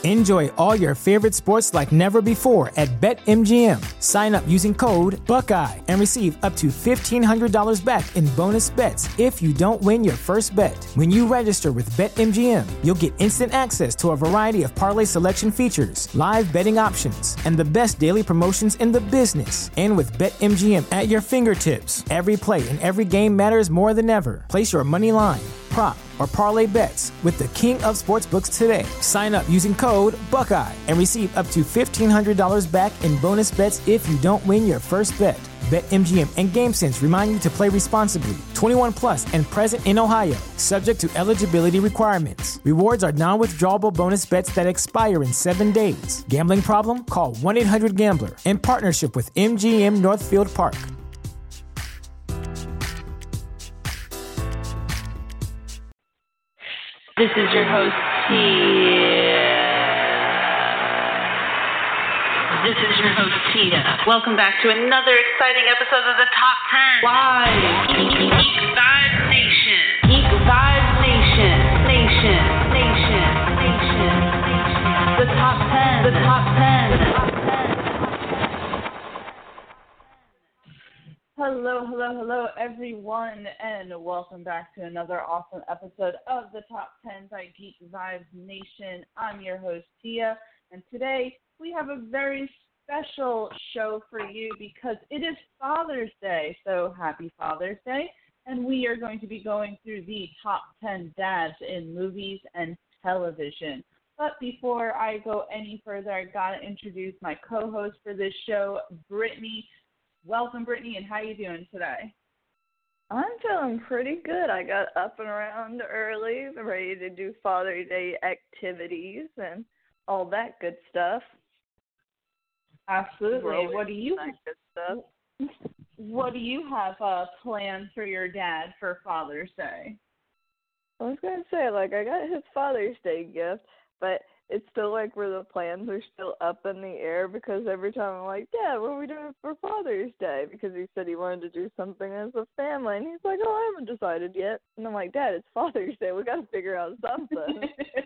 Enjoy all your favorite sports like never before at BetMGM. Sign up using code Buckeye and receive up to $1,500 back in bonus bets if you don't win your first bet. When you register with BetMGM, you'll get instant access to a variety of parlay selection features, live betting options, and the best daily promotions in the business. And with BetMGM at your fingertips, every play and every game matters more than ever. Place your money line, prop, or parlay bets with the king of sportsbooks today. Sign up using code Buckeye and receive up to $1,500 back in bonus bets if you don't win your first bet. BetMGM and GameSense remind you to play responsibly. 21 plus and present in Ohio, subject to eligibility requirements. Rewards are non-withdrawable bonus bets that expire in 7 days. Gambling problem? Call 1-800-GAMBLER. In partnership with MGM Northfield Park. This is your host, Tia. Welcome back to another exciting episode of the Top 10. Live. Geek Vibes Nation. Geek Vibes Nation. Nation. The Top 10. The Top 10. Hello, everyone, and welcome back to another awesome episode of the Top 10 by Geek Vibes Nation. I'm your host, Tia, and today we have a very special show for you because it is Father's Day, so happy Father's Day, and we are going to be going through the top 10 dads in movies and television. But before I go any further, I got to introduce my co-host for this show, Brittany. Welcome, Brittany, and how you doing today? I'm feeling pretty good. I got up and around early, ready to do Father's Day activities and all that good stuff. Absolutely. Really What do you have planned for your dad for Father's Day? I was going to say, I got his Father's Day gift, but it's still where the plans are still up in the air because every time I'm like, Dad, what are we doing for Father's Day? Because he said he wanted to do something as a family, and he's like, oh, I haven't decided yet. And I'm like, Dad, it's Father's Day. We got to figure out something.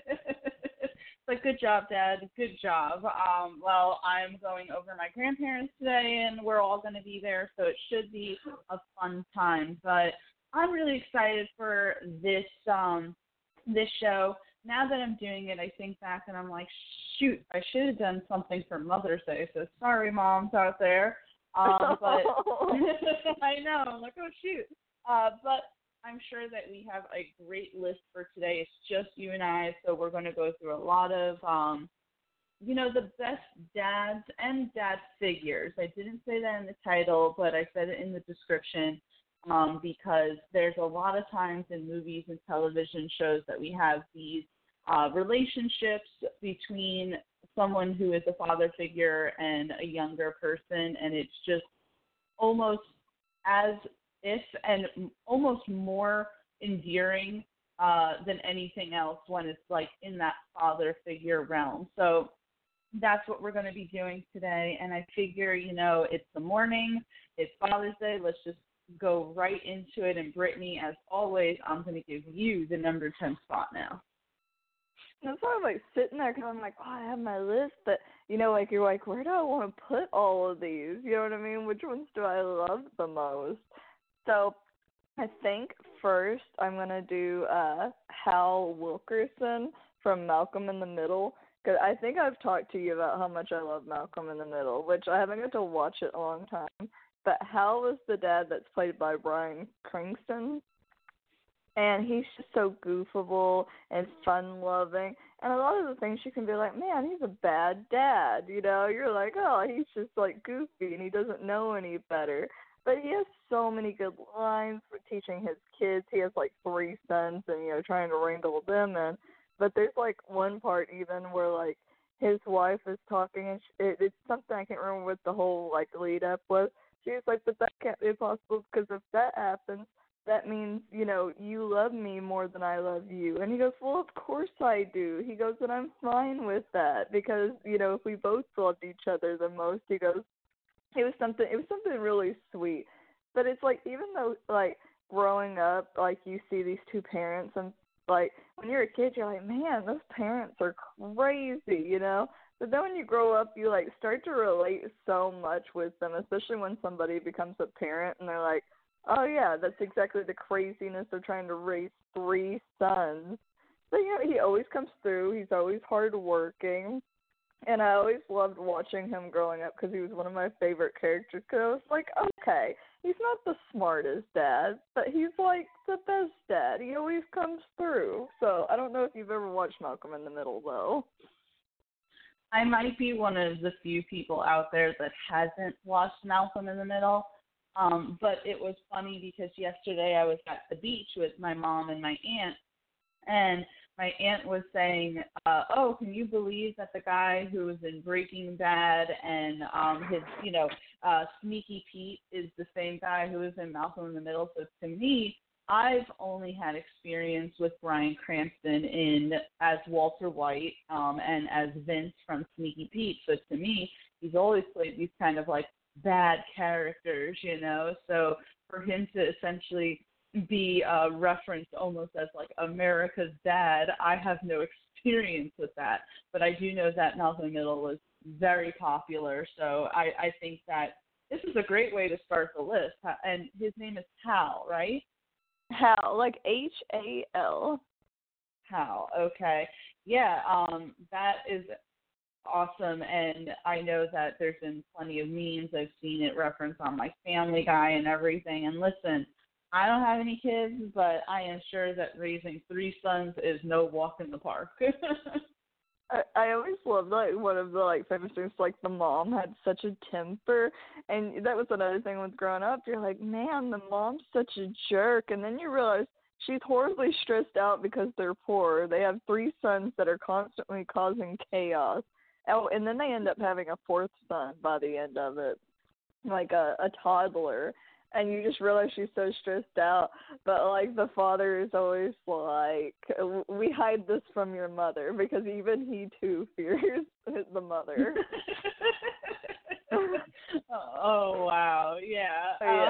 Like, good job, Dad. Good job. Well, I'm going over my grandparents today, and we're all going to be there, so it should be a fun time. But I'm really excited for this show. Now that I'm doing it, I think back and I'm like, shoot, I should have done something for Mother's Day. So sorry, moms out there. But I know. I'm like, oh, shoot. But I'm sure that we have a great list for today. It's just you and I, so we're going to go through a lot of, the best dads and dad figures. I didn't say that in the title, but I said it in the description because there's a lot of times in movies and television shows that we have these relationships between someone who is a father figure and a younger person, and it's just almost as if and almost more endearing than anything else when it's in that father figure realm. So that's what we're going to be doing today, and I figure, it's the morning, it's Father's Day, let's just go right into it. And Brittany, as always, I'm going to give you the number 10 spot now. That's why I'm sitting there because I'm like, oh, I have my list, but you're like, where do I want to put all of these? You know what I mean? Which ones do I love the most? So I think first I'm going to do Hal Wilkerson from Malcolm in the Middle, because I think I've talked to you about how much I love Malcolm in the Middle, which I haven't got to watch it a long time. But Hal was the dad that's played by Bryan Cranston. And he's just so goofable and fun-loving. And a lot of the things you can be like, man, he's a bad dad. You're like, oh, he's just goofy and he doesn't know any better. But he has so many good lines for teaching his kids. He has 3 sons and, trying to wrangle them in. But there's one part even where his wife is talking and it's something I can't remember what the whole lead up was. She's like, but that can't be possible because if that happens, that means, you love me more than I love you. And he goes, well, of course I do. He goes, and I'm fine with that because, if we both loved each other the most, he goes, it was something really sweet. But it's even though, growing up, you see these two parents and Like, when you're a kid, you're like, man, those parents are crazy, you know? But then when you grow up, you, like, start to relate so much with them, especially when somebody becomes a parent and they're like, oh, yeah, that's exactly the craziness of trying to raise 3 sons. But, you know, he always comes through. He's always hardworking. And I always loved watching him growing up because he was one of my favorite characters. Because I was like, okay, he's not the smartest dad, but he's like the best dad. He always comes through. So I don't know if you've ever watched Malcolm in the Middle, though. I might be one of the few people out there that hasn't watched Malcolm in the Middle. But it was funny because yesterday I was at the beach with my mom and my aunt, and my aunt was saying, oh, can you believe that the guy who was in Breaking Bad and his, Sneaky Pete is the same guy who was in Malcolm in the Middle? So to me, I've only had experience with Bryan Cranston as Walter White and as Vince from Sneaky Pete. So to me, he's always played these kind of like bad characters, you know. So for him to essentially be referenced almost as like America's dad, I have no experience with that. But I do know that Malcolm in the Middle was very popular. So I think that this is a great way to start the list. And his name is Hal, right? Hal, like Hal. Hal, okay. Yeah, that is awesome, and I know that there's been plenty of memes. I've seen it referenced on my Family Guy and everything. And listen, I don't have any kids, but I am sure that raising 3 sons is no walk in the park. I always loved, like, one of the, like, famous things, like, the mom had such a temper, and that was another thing with growing up. You're like, man, the mom's such a jerk, and then you realize she's horribly stressed out because they're poor. They have 3 sons that are constantly causing chaos. Oh, and then they end up having a 4th son by the end of it, like a toddler. And you just realize she's so stressed out. But, like, the father is always like, we hide this from your mother, because even he, too, fears the mother. Oh, wow. Yeah.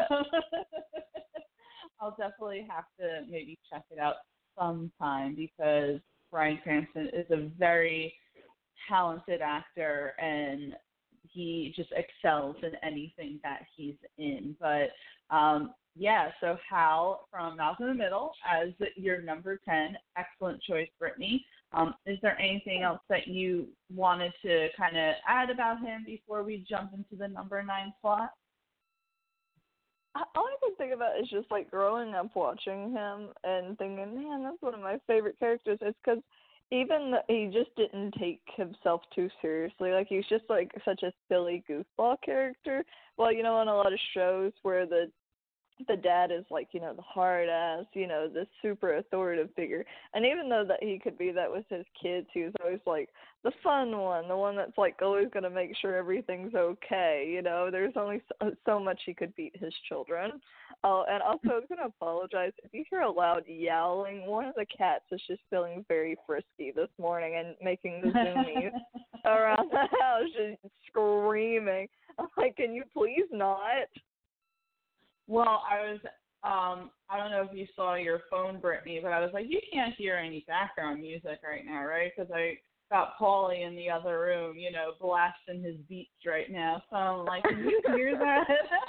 I'll definitely have to maybe check it out sometime, because Bryan Cranston is a very talented actor, and he just excels in anything that he's in. But so Hal from Malcolm in the Middle as your number 10. Excellent choice, Brittany. Is there anything else that you wanted to kind of add about him before we jump into the number 9 slot? All I can think about is just, like, growing up watching him and thinking, man, that's one of my favorite characters. It's because he just didn't take himself too seriously. Like, he's just, like, such a silly goofball character. Well, you know, on a lot of shows where the dad is, like, you know, the hard ass, you know, the super authoritative figure. And even though that he could be that with his kids, he was always, like, the fun one, the one that's, like, always going to make sure everything's okay. You know, there's only so much he could beat his children. Oh, and also I was going to apologize. If you hear a loud yowling, one of the cats is just feeling very frisky this morning and making the zoomies around the house, just screaming. I'm like, can you please not? Well, I don't know if you saw your phone, Brittany, but I was like, you can't hear any background music right now, right? Because I got Paulie in the other room, you know, blasting his beats right now. So I'm like, can you hear that?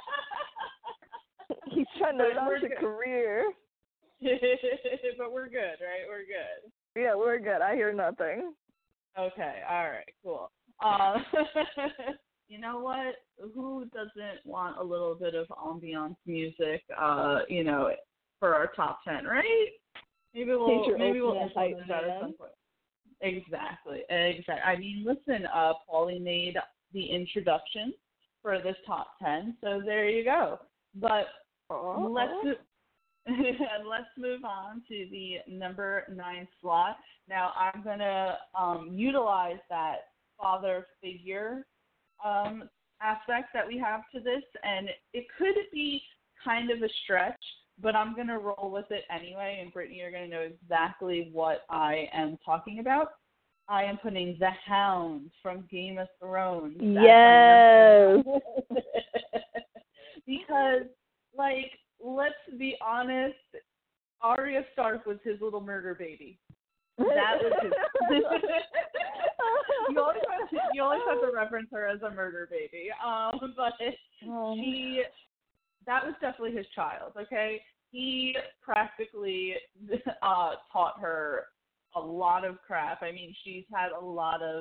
He's trying to launch a career. But we're good, right? We're good. Yeah, we're good. I hear nothing. Okay, all right, cool. You know what? Who doesn't want a little bit of ambiance music, you know, for our top 10, right? Maybe we'll implement that at some point. Exactly. I mean, listen, Paulie made the introduction for this top 10, so there you go. But let's move on to the number 9 slot. Now, I'm going to utilize that father figure aspect that we have to this, and it could be kind of a stretch, but I'm going to roll with it anyway, and Brittany, you're going to know exactly what I am talking about. I am putting the Hound from Game of Thrones. Yes! Because, like, let's be honest, Arya Stark was his little murder baby. That was his. you always have to reference her as a murder baby. But that was definitely his child. Okay, he practically taught her a lot of crap. I mean, she's had a lot of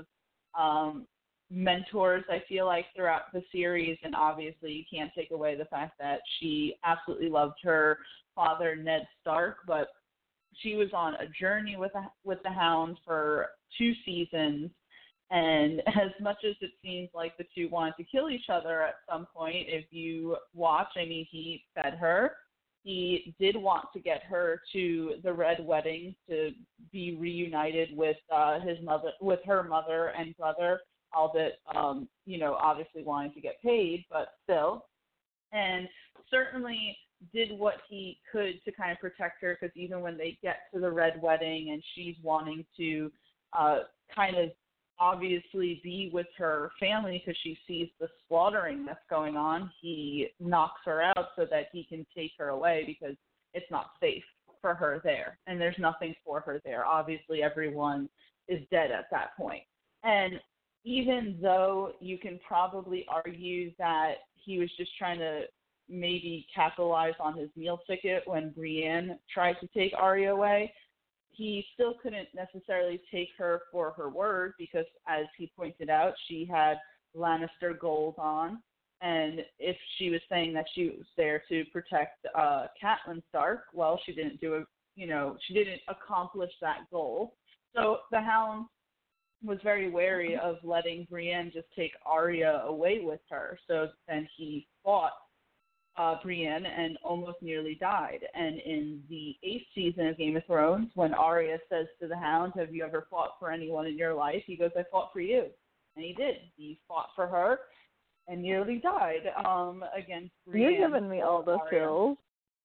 mentors, I feel like, throughout the series, and obviously you can't take away the fact that she absolutely loved her father, Ned Stark, but she was on a journey with the Hound for 2 seasons, and as much as it seems like the two wanted to kill each other at some point, if you watch, I mean, he fed her. He did want to get her to the Red Wedding to be reunited with with her mother and brother, albeit, obviously wanting to get paid, but still. And certainly did what he could to kind of protect her, because even when they get to the Red Wedding and she's wanting to kind of obviously be with her family because she sees the slaughtering that's going on, he knocks her out so that he can take her away because it's not safe for her there, and there's nothing for her there. Obviously, everyone is dead at that point. And even though you can probably argue that he was just trying to maybe capitalize on his meal ticket when Brienne tried to take Arya away, he still couldn't necessarily take her for her word because, as he pointed out, she had Lannister gold on. And if she was saying that she was there to protect Catelyn Stark, well, she didn't she didn't accomplish that goal. So the Hound was very wary of letting Brienne just take Arya away with her. So then he fought Brienne and almost nearly died. And in the 8th season of Game of Thrones, when Arya says to the Hound, "Have you ever fought for anyone in your life?" he goes, "I fought for you." And he did. He fought for her and nearly died against Brienne. You're giving me all the feels.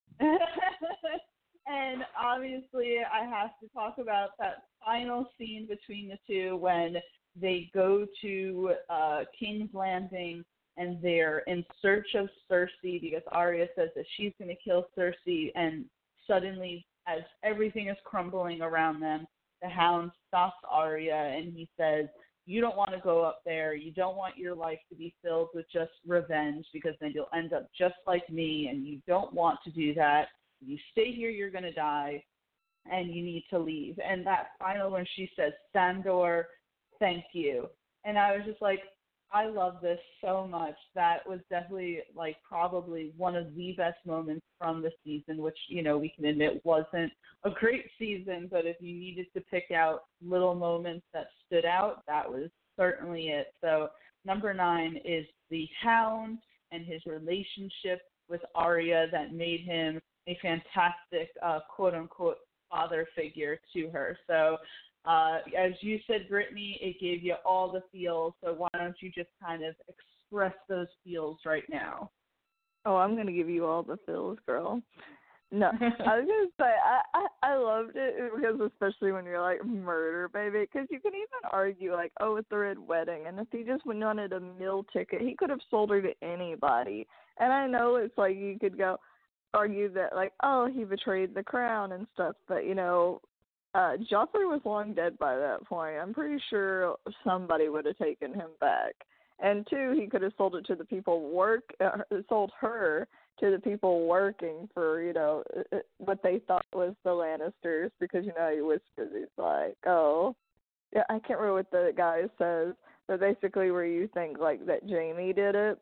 And obviously I have to talk about that final scene between the two when they go to King's Landing and they're in search of Cersei because Arya says that she's going to kill Cersei, and suddenly, as everything is crumbling around them, the Hound stops Arya and he says, "You don't want to go up there. You don't want your life to be filled with just revenge because then you'll end up just like me, and you don't want to do that. If you stay here, you're going to die, and you need to leave." And that final when she says, "Sandor, thank you." And I was just like, I love this so much. That was definitely probably one of the best moments from the season, which, we can admit wasn't a great season, but if you needed to pick out little moments that stood out, that was certainly it. So number 9 is the Hound and his relationship with Arya that made him a fantastic quote-unquote father figure to her. So as you said, Brittany, it gave you all the feels, so why don't you just kind of express those feels right now? Oh, I'm going to give you all the feels, girl. No, I was going to say, I loved it because especially when you're like, murder, baby, because you can even argue like, oh, it's the Red Wedding, and if he just wanted a meal ticket, he could have sold her to anybody. And I know it's like you could go argue that like, oh, he betrayed the crown and stuff, but Joffrey was long dead by that point. I'm pretty sure somebody would have taken him back. And 2, he could have sold it to the people sold her to the people working for, what they thought was the Lannisters, because, he whispers, he's like, oh, yeah, I can't remember what the guy says, but basically where you think, like, that Jaime did it.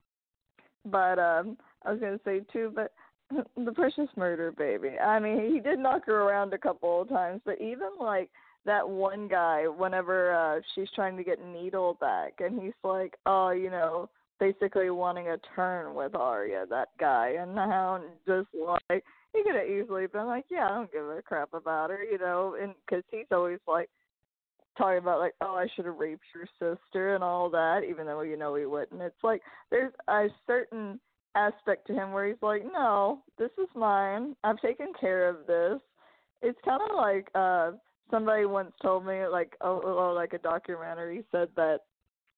But I was going to say, too, but the precious murder baby. I mean, he did knock her around a couple of times, but even like that one guy, whenever she's trying to get Needle back, and he's like, oh, basically wanting a turn with Arya, that guy, and the Hound just like, he could have easily been like, yeah, I don't give a crap about her, and because he's always like talking about like, oh, I should have raped your sister and all that, even though he wouldn't. It's like there's a certain aspect to him where he's like, no, this is mine. I've taken care of this. It's kind of like somebody once told me, like, like a documentary said that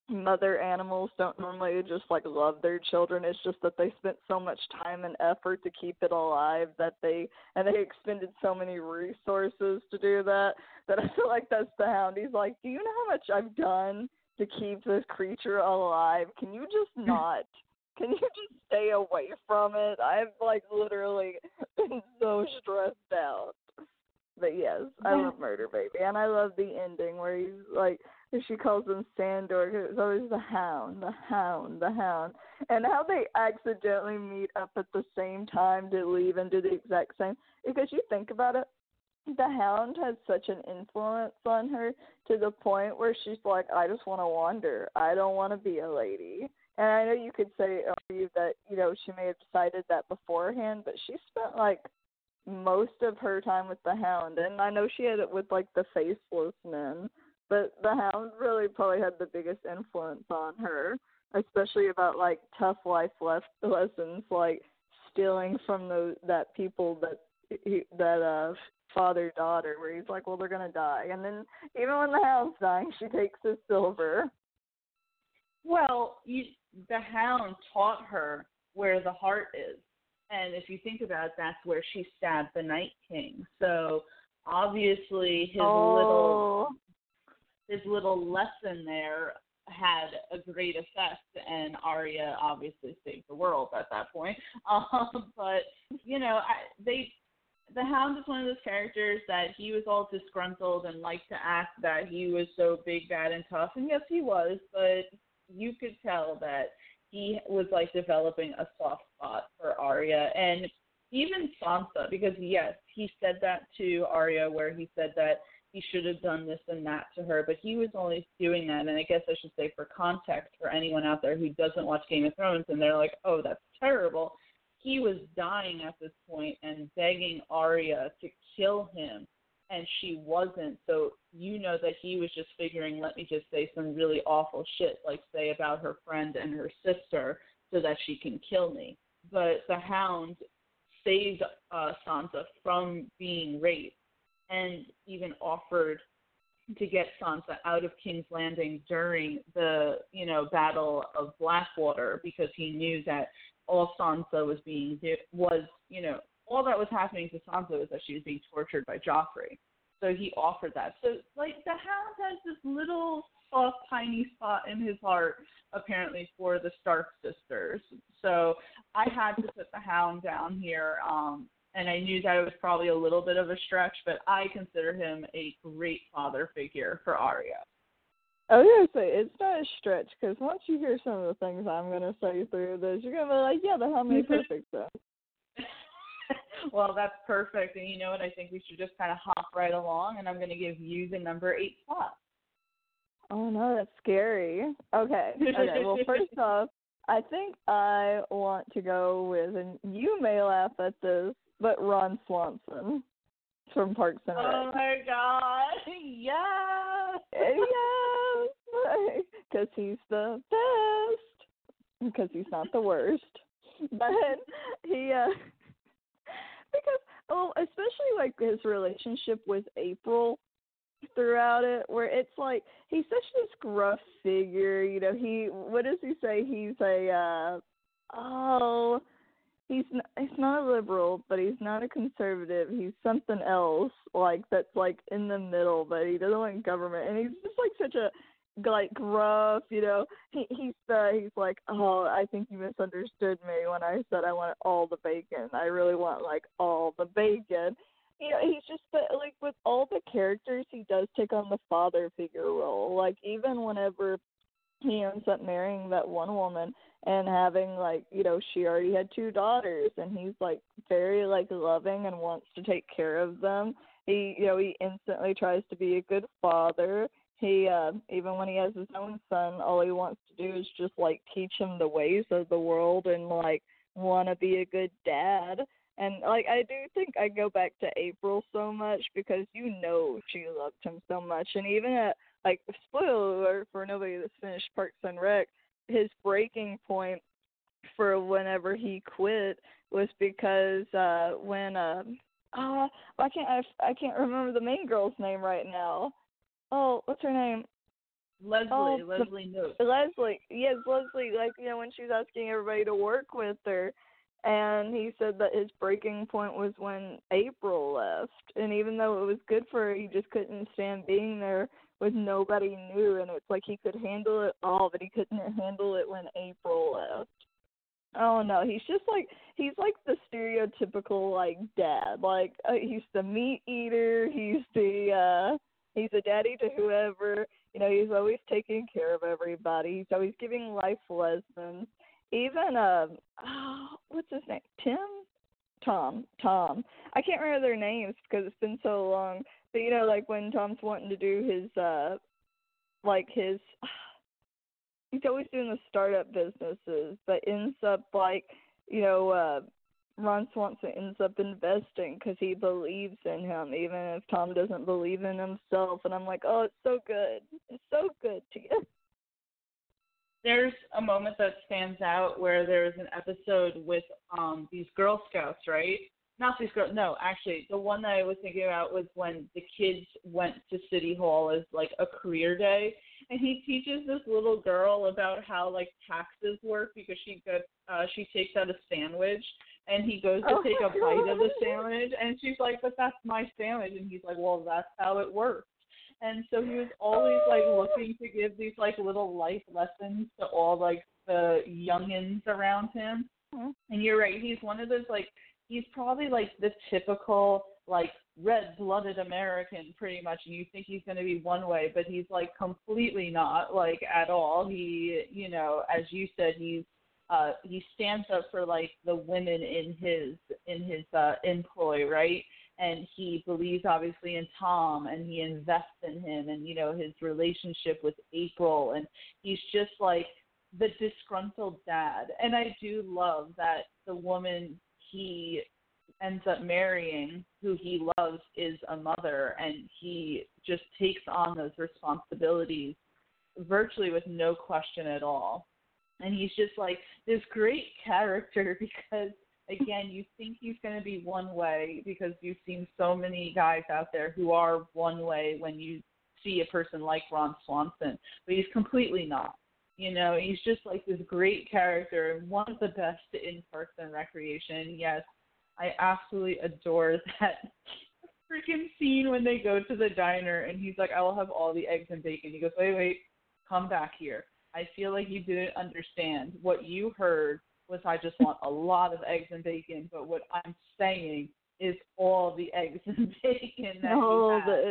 mother animals don't normally just like love their children. It's just that they spent so much time and effort to keep it alive that they expended so many resources to do that I feel like that's the Hound. He's like, do you know how much I've done to keep this creature alive? Can you just not? Can you just stay away from it? I've like literally been so stressed out. But yes, I love Murder Baby, and I love the ending where he's like, she calls him Sandor, 'cause it's always the Hound, the Hound, the Hound, and how they accidentally meet up at the same time to leave and do the exact same. Because you think about it, the Hound has such an influence on her to the point where she's like, I just want to wander. I don't want to be a lady. And I know you could argue that, she may have decided that beforehand, but she spent like most of her time with the Hound, and I know she had it with like the faceless men, but the Hound really probably had the biggest influence on her, especially about like tough life lessons, like stealing from that people that father-daughter, where he's like, well, they're gonna die, and then even when the Hound's dying, she takes his silver. Well, the Hound taught her where the heart is. And if you think about it, that's where she stabbed the Night King. So obviously his little lesson there had a great effect, and Arya obviously saved the world at that point. But the Hound is one of those characters that he was all disgruntled and liked to act that he was so big, bad, and tough. And yes, he was, but you could tell that he was like developing a soft spot for Arya, and even Sansa, because yes, he said that to Arya, where he said that he should have done this and that to her, but he was only doing that, and I guess I should say for context for anyone out there who doesn't watch Game of Thrones and they're like, oh, that's terrible. He was dying at this point and begging Arya to kill him, and she wasn't. So that he was just figuring, let me just say some really awful shit, like say about her friend and her sister, so that she can kill me. But the Hound saved Sansa from being raped, and even offered to get Sansa out of King's Landing during the Battle of Blackwater, because he knew that all Sansa all that was happening to Sansa was that she was being tortured by Joffrey. So he offered that. So, like, the Hound has this little soft, tiny spot in his heart, apparently, for the Stark sisters. So I had to put the Hound down here, and I knew that it was probably a little bit of a stretch, but I consider him a great father figure for Arya. I was going to say, it's not a stretch, because once you hear some of the things I'm going to say through this, you're going to be like, yeah, the Hound made perfect sense. Well, that's perfect. And you know what? I think we should just kind of hop right along, and I'm going to give you the number 8 slot. Oh, no, that's scary. Okay. Well, first off, I think I want to go with, and you may laugh at this, but Ron Swanson from Parks and Rec. Oh, my God. Yes. Yes. Because he's the best. Because he's not the worst. But he, because, especially like his relationship with April throughout it, where it's like he's such this gruff figure, what does he say? He's he's not a liberal, but he's not a conservative. He's something else, like that's like in the middle, but he doesn't want government, and he's just like such a gruff, he's like, oh, I think you misunderstood me when I said I want all the bacon. I really want like all the bacon. He's just like with all the characters, he does take on the father figure role. Like even whenever he ends up marrying that one woman and having she already had 2 daughters, and he's like very loving and wants to take care of them. He instantly tries to be a good father. He, even when he has his own son, all he wants to do is just, teach him the ways of the world and, want to be a good dad. And, I do think I go back to April so much because she loved him so much. And even at, spoiler alert for nobody that's finished Parks and Rec, his breaking point for whenever he quit was because when, I can't remember the main girl's name right now. Oh, what's her name? Leslie Knope. Leslie, yes, Leslie, like, when she was asking everybody to work with her, and he said that his breaking point was when April left, and even though it was good for her, he just couldn't stand being there with nobody new, and it's like he could handle it all, but he couldn't handle it when April left. Oh no, he's like the stereotypical like dad. Like he's the meat eater. He's a daddy to whoever. He's always taking care of everybody. He's always giving life lessons. Even what's his name? Tom. I can't remember their names because it's been so long. But like when Tom's wanting to do his he's always doing the startup businesses, but ends up Ron Swanson ends up investing because he believes in him, even if Tom doesn't believe in himself. And I'm like, oh, it's so good. It's so good to you. There's a moment that stands out where there's an episode with these Girl Scouts, right? Not these girls. No, actually, the one that I was thinking about was when the kids went to City Hall as like a career day, and he teaches this little girl about how like taxes work because she takes out a sandwich, and he goes to take a bite of the sandwich, and she's like, "But that's my sandwich," and he's like, "Well, that's how it works." And so he was always like looking to give these like little life lessons to all like the youngins around him. Mm-hmm. And you're right, he's one of those like. He's probably like the typical like red-blooded American pretty much, and you think he's going to be one way, but he's like completely not like at all. He, as you said, he stands up for like the women in his employ, right? And he believes obviously in Tom, and he invests in him, and his relationship with April, and he's just like the disgruntled dad. And I do love that the woman he ends up marrying, who he loves, is a mother, and he just takes on those responsibilities virtually with no question at all. And he's just like this great character because, again, you think he's going to be one way because you've seen so many guys out there who are one way when you see a person like Ron Swanson, but he's completely not. He's just like this great character and one of the best in Parks and Recreation. Yes, I absolutely adore that freaking scene when they go to the diner and he's like, I will have all the eggs and bacon. He goes, wait, come back here. I feel like you didn't understand. What you heard was I just want a lot of eggs and bacon, but what I'm saying is all the eggs and bacon that you have.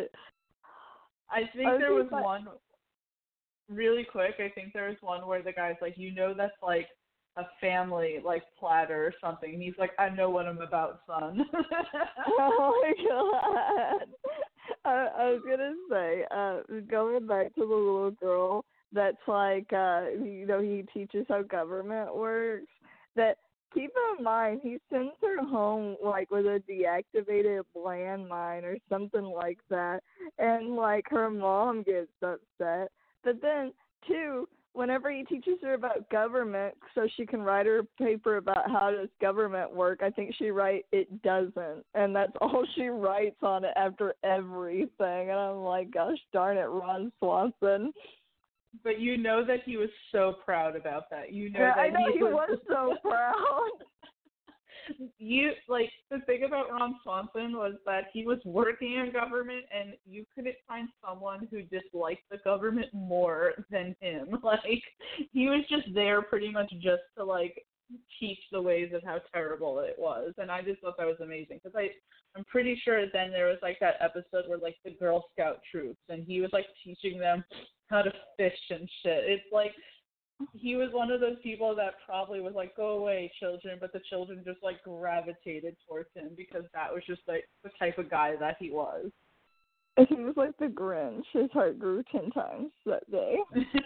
I think there was one... Really quick, I think there was one where the guy's like, that's like a family like platter or something. And he's like, I know what I'm about, son. Oh my God. I was gonna say, going back to the little girl that's like, he teaches how government works. That keep in mind, he sends her home like with a deactivated landmine or something like that, and like her mom gets upset. But then, too, whenever he teaches her about government so she can write her paper about how does government work, I think she writes it doesn't. And that's all she writes on it after everything. And I'm like, gosh darn it, Ron Swanson. But that he was so proud about that. I know he was so proud. The thing about Ron Swanson was that he was working in government, and you couldn't find someone who disliked the government more than him. Like, he was just there pretty much just to, like, teach the ways of how terrible it was. And I just thought that was amazing. Because I'm pretty sure then there was, like, that episode where, like, the Girl Scout troops, and he was, like, teaching them how to fish and shit. It's like... He was one of those people that probably was like, go away, children, but the children just, like, gravitated towards him because that was just, like, the type of guy that he was. He was like the Grinch. His heart grew 10 times that day.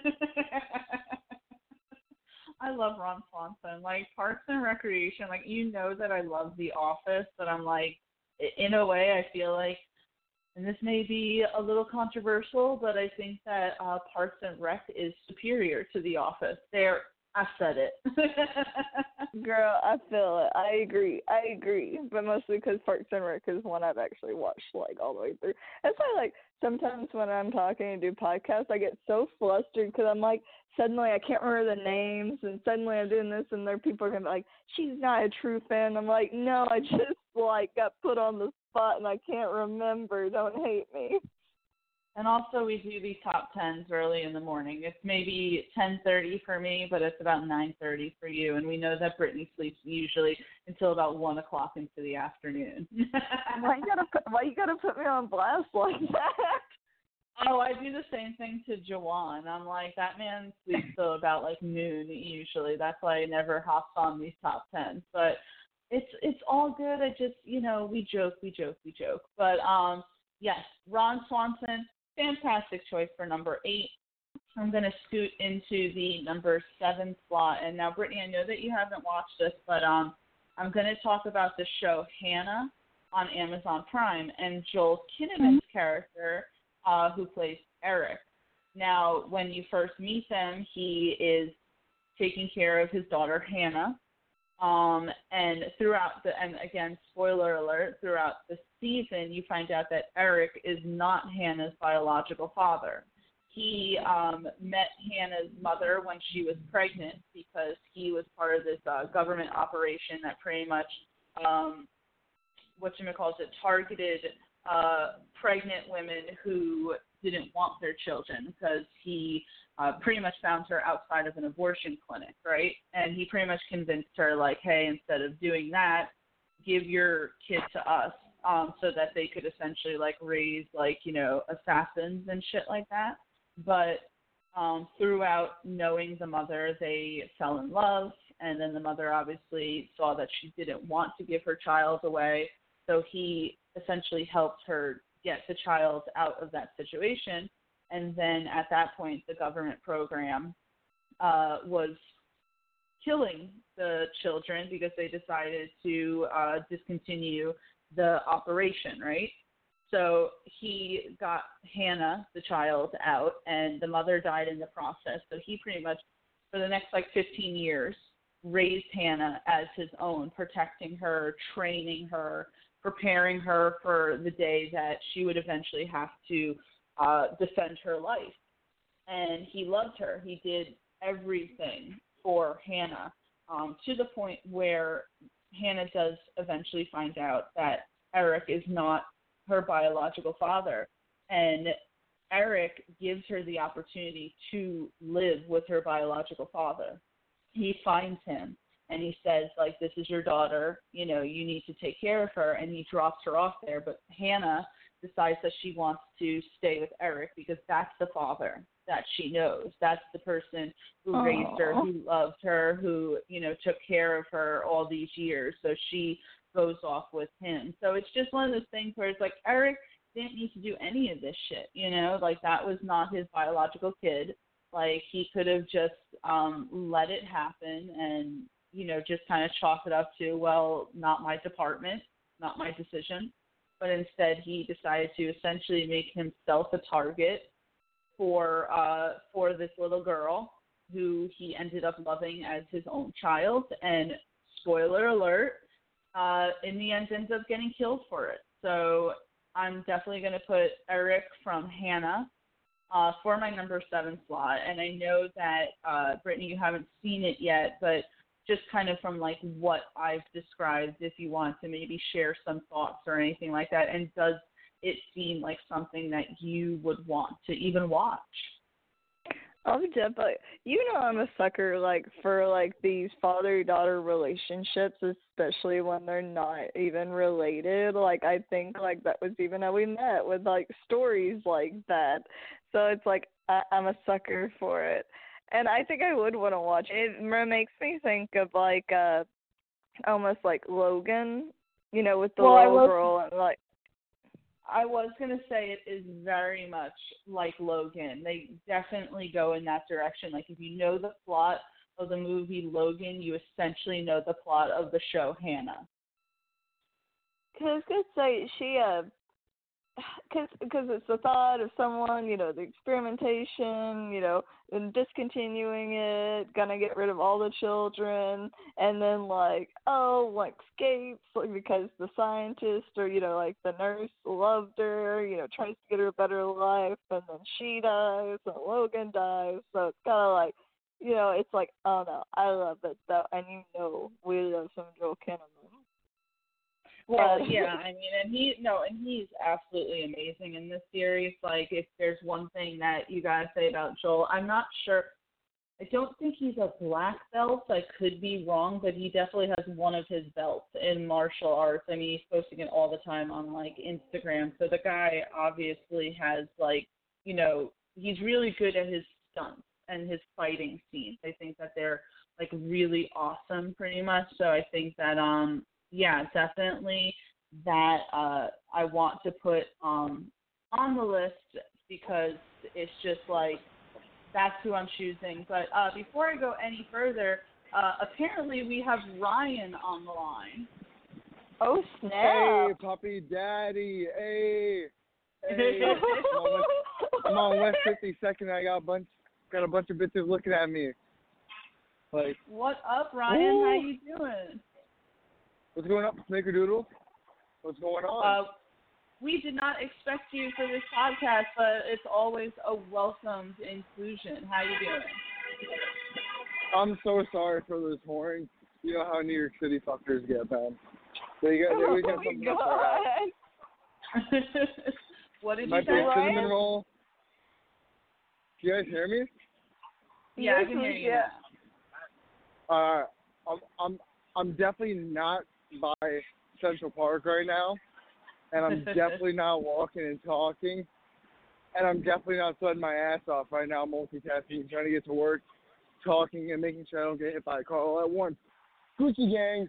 I love Ron Swanson. Like, Parks and Recreation, like, that I love The Office, but I'm like, in a way, I feel like, and this may be a little controversial, but I think that Parks and Rec is superior to The Office. I said it. Girl, I feel it. I agree. But mostly because Parks and Rec is one I've actually watched, like, all the way through. It's probably, like, sometimes when I'm talking and do podcasts, I get so flustered because I'm like, suddenly I can't remember the names, and suddenly I'm doing this, and there people are going to be like, she's not a true fan. I'm like, no, I just, like, got put on the spot, and I can't remember. Don't hate me. And also, we do these top 10s early in the morning. It's maybe 10:30 for me, but it's about 9:30 for you. And we know that Brittany sleeps usually until about 1 o'clock into the afternoon. Why you gotta put me on blast like that? Oh, I do the same thing to Jawan. I'm like, that man sleeps till about like noon usually. That's why I never hopped on these top 10s. But it's all good. I just, we joke. But yes, Ron Swanson. Fantastic choice for number 8. I'm going to scoot into the number 7 slot. And now, Brittany, I know that you haven't watched this, but I'm going to talk about the show Hannah on Amazon Prime and Joel Kinnaman's character, who plays Eric. Now, when you first meet them, he is taking care of his daughter Hannah. And again, spoiler alert, throughout the season, you find out that Eric is not Hannah's biological father. He met Hannah's mother when she was pregnant because he was part of this government operation that pretty much, targeted pregnant women who didn't want their children because he pretty much found her outside of an abortion clinic, right? And he pretty much convinced her, like, hey, instead of doing that, give your kid to us so that they could essentially, like, raise, like, assassins and shit like that. But throughout knowing the mother, they fell in love, and then the mother obviously saw that she didn't want to give her child away, so he essentially helped her get the child out of that situation. And then at that point, the government program was killing the children because they decided to discontinue the operation, right? So he got Hannah, the child, out, and the mother died in the process. So he pretty much, for the next, 15 years, raised Hannah as his own, protecting her, training her, preparing her for the day that she would eventually have to defend her life. And he loved her. He did everything for Hannah, to the point where Hannah does eventually find out that Eric is not her biological father. And Eric gives her the opportunity to live with her biological father. He finds him and he says, like, this is your daughter, you need to take care of her. And he drops her off there. But Hannah decides that she wants to stay with Eric because that's the father that she knows. That's the person who raised her, who loved her, who, took care of her all these years. So she goes off with him. So it's just one of those things where it's like Eric didn't need to do any of this shit, that was not his biological kid. Like, he could have just let it happen and, just kind of chalk it up to, well, not my department, not my decision. But instead he decided to essentially make himself a target for this little girl who he ended up loving as his own child. And spoiler alert, in the end ends up getting killed for it. So I'm definitely going to put Eric from Hannah for my number 7 slot. And I know that, Brittany, you haven't seen it yet, but just kind of from what I've described, if you want to maybe share some thoughts or anything like that. And does it seem like something that you would want to even watch? Oh, definitely. I'm a sucker, for, these father-daughter relationships, especially when they're not even related. I think, that was even how we met, with, stories like that. So it's, I'm a sucker for it. And I think I would want to watch it. It makes me think of, almost like Logan, with the little girl and, I was going to say it is very much like Logan. They definitely go in that direction. If you know the plot of the movie Logan, you essentially know the plot of the show Hannah. Because I was going to say, because it's the thought of someone, the experimentation, and discontinuing it, gonna get rid of all the children, and then escapes, because the scientist or, the nurse loved her, tries to get her a better life, and then she dies, and Logan dies, so it's kind of it's oh no, I love it though, and we love some Joel Kinnaman. Well, yeah, I mean, and he's absolutely amazing in this series. If there's one thing that you guys say about Joel, I'm not sure. I don't think he's a black belt. I could be wrong, but he definitely has one of his belts in martial arts. I mean, he's posting it all the time on Instagram. So the guy obviously has he's really good at his stunts and his fighting scenes. I think that they're really awesome, pretty much. So I think that yeah, definitely that I want to put on the list because it's just that's who I'm choosing. But before I go any further, apparently we have Ryan on the line. Oh, snap. Hey, puppy daddy. Hey. I'm on West 52nd. I got a bunch of bitches looking at me. What up, Ryan? Ooh. How you doing? What's going on, Snickerdoodle? What's going on? We did not expect you for this podcast, but it's always a welcomed inclusion. How you doing? I'm so sorry for this whoring. You know how New York City fuckers get, man. They always got something up their ass. What did My you say, big Ryan? cinnamon roll. Do you guys hear me? Yeah, I can hear you. Yeah. I'm definitely not by Central Park right now, and I'm definitely not walking and talking, and I'm definitely not sweating my ass off right now, multitasking, trying to get to work, talking, and making sure I don't get hit by a car all at once. Gucci gang.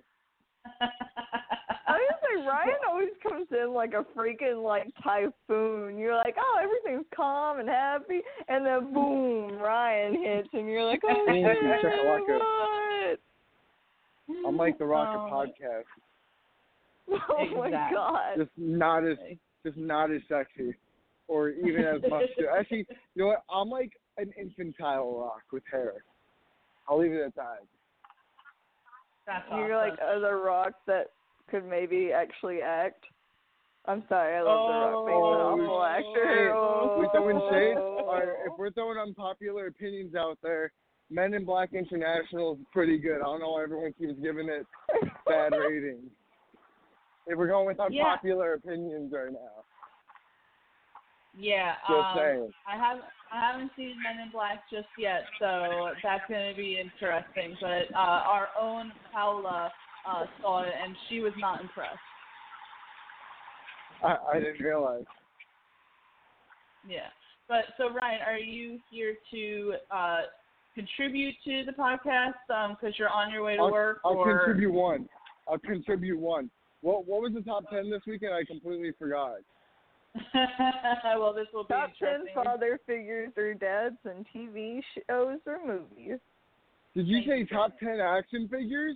I was gonna say, Ryan always comes in like a freaking typhoon. You're like, oh, everything's calm and happy, and then boom, Ryan hits, and you're like, oh shit, what? I'm like the Rocket podcast. Oh my god. Just not as sexy, or even as much. Actually, you know what? I'm like an infantile rock with hair. I'll leave it at that. That's You're awesome. like other rocks that could maybe actually act. I'm sorry, I love The Rock being an awful actor. We throwing shade? Or if we're throwing unpopular opinions out there, Men in Black International is pretty good. I don't know why everyone keeps giving it bad ratings. If we're going with unpopular opinions right now. Yeah, Just saying. I haven't seen Men in Black just yet, so that's going to be interesting. But our own Paula saw it, and she was not impressed. I didn't realize. Yeah. But so Ryan, are you here to contribute to the podcast because you're on your way to work? I'll contribute one. What was the top 10 this weekend? I completely forgot. Well, this will be top interesting. 10 father figures or dads in TV shows or movies. Did you say top 10 action figures?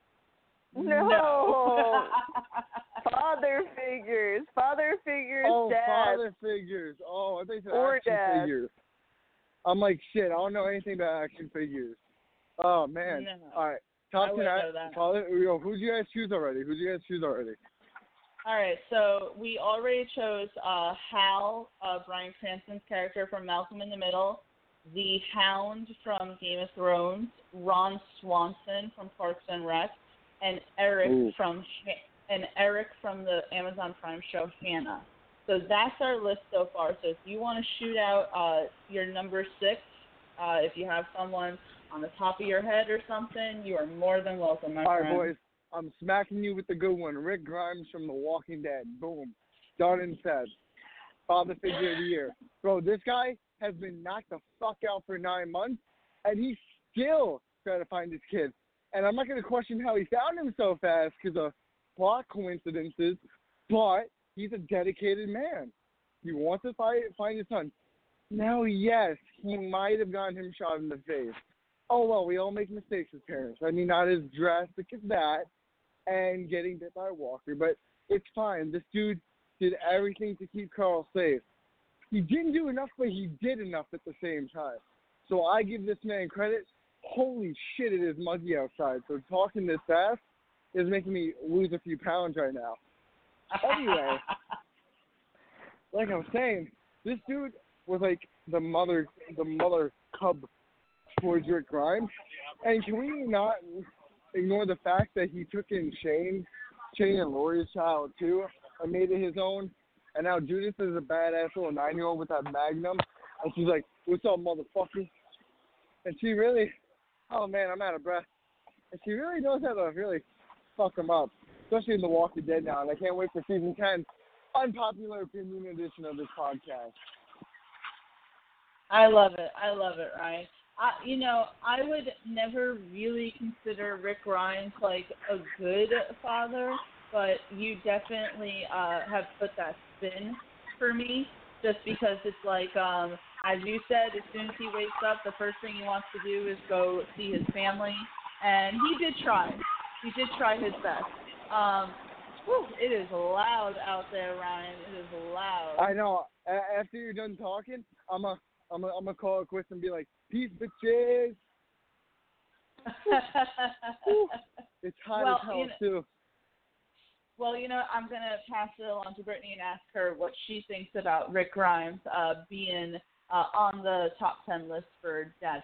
No. Father figures. Oh, dads. father figures. Oh, I think it's or action dads. figures. I'm like, shit, I don't know anything about action figures. Oh, man. No. All right. Top 10 father. Who'd you guys choose already? All right, so we already chose Hal, Bryan Cranston's character from Malcolm in the Middle, the Hound from Game of Thrones, Ron Swanson from Parks and Rec, and Eric from the Amazon Prime show Hannah. So that's our list so far. So if you want to shoot out your number 6, if you have someone on the top of your head or something, you are more than welcome, my friend. All right, boys. I'm smacking you with the good one. Rick Grimes from The Walking Dead. Boom. Done and said. Father figure of the year. Bro, this guy has been knocked the fuck out for 9 months, and he's still trying to find his kid. And I'm not going to question how he found him so fast because of plot coincidences, but he's a dedicated man. He wants to find his son. Now, yes, he might have gotten him shot in the face. Oh, well, we all make mistakes as parents. I mean, not as drastic as that and getting bit by a walker, but it's fine. This dude did everything to keep Carl safe. He didn't do enough, but he did enough at the same time. So I give this man credit. Holy shit, it is muggy outside. So talking this fast is making me lose a few pounds right now. Anyway, like I was saying, this dude was like the mother cub towards Rick Grimes. And can we not ignore the fact that he took in Shane and Lori's child too, and made it his own? And now Judith is a badass little 9-year-old with that Magnum, and she's like, "What's up, motherfucker?" And she really, oh man, I'm out of breath. And she really knows how to really fuck him up, especially in The Walking Dead now. And I can't wait for season 10, unpopular opinion edition of this podcast. I love it, Ryan. I would never really consider Rick Grimes like a good father, but you definitely have put that spin for me, just because it's like, as you said, as soon as he wakes up, the first thing he wants to do is go see his family, and he did try. He did try his best. It is loud out there, Ryan. It is loud. I know. After you're done talking, I'm gonna call it quits and be like, "Peace, bitches." It's hot as hell too. Well, I'm going to pass it along to Brittany and ask her what she thinks about Rick Grimes being on the top 10 list for dad.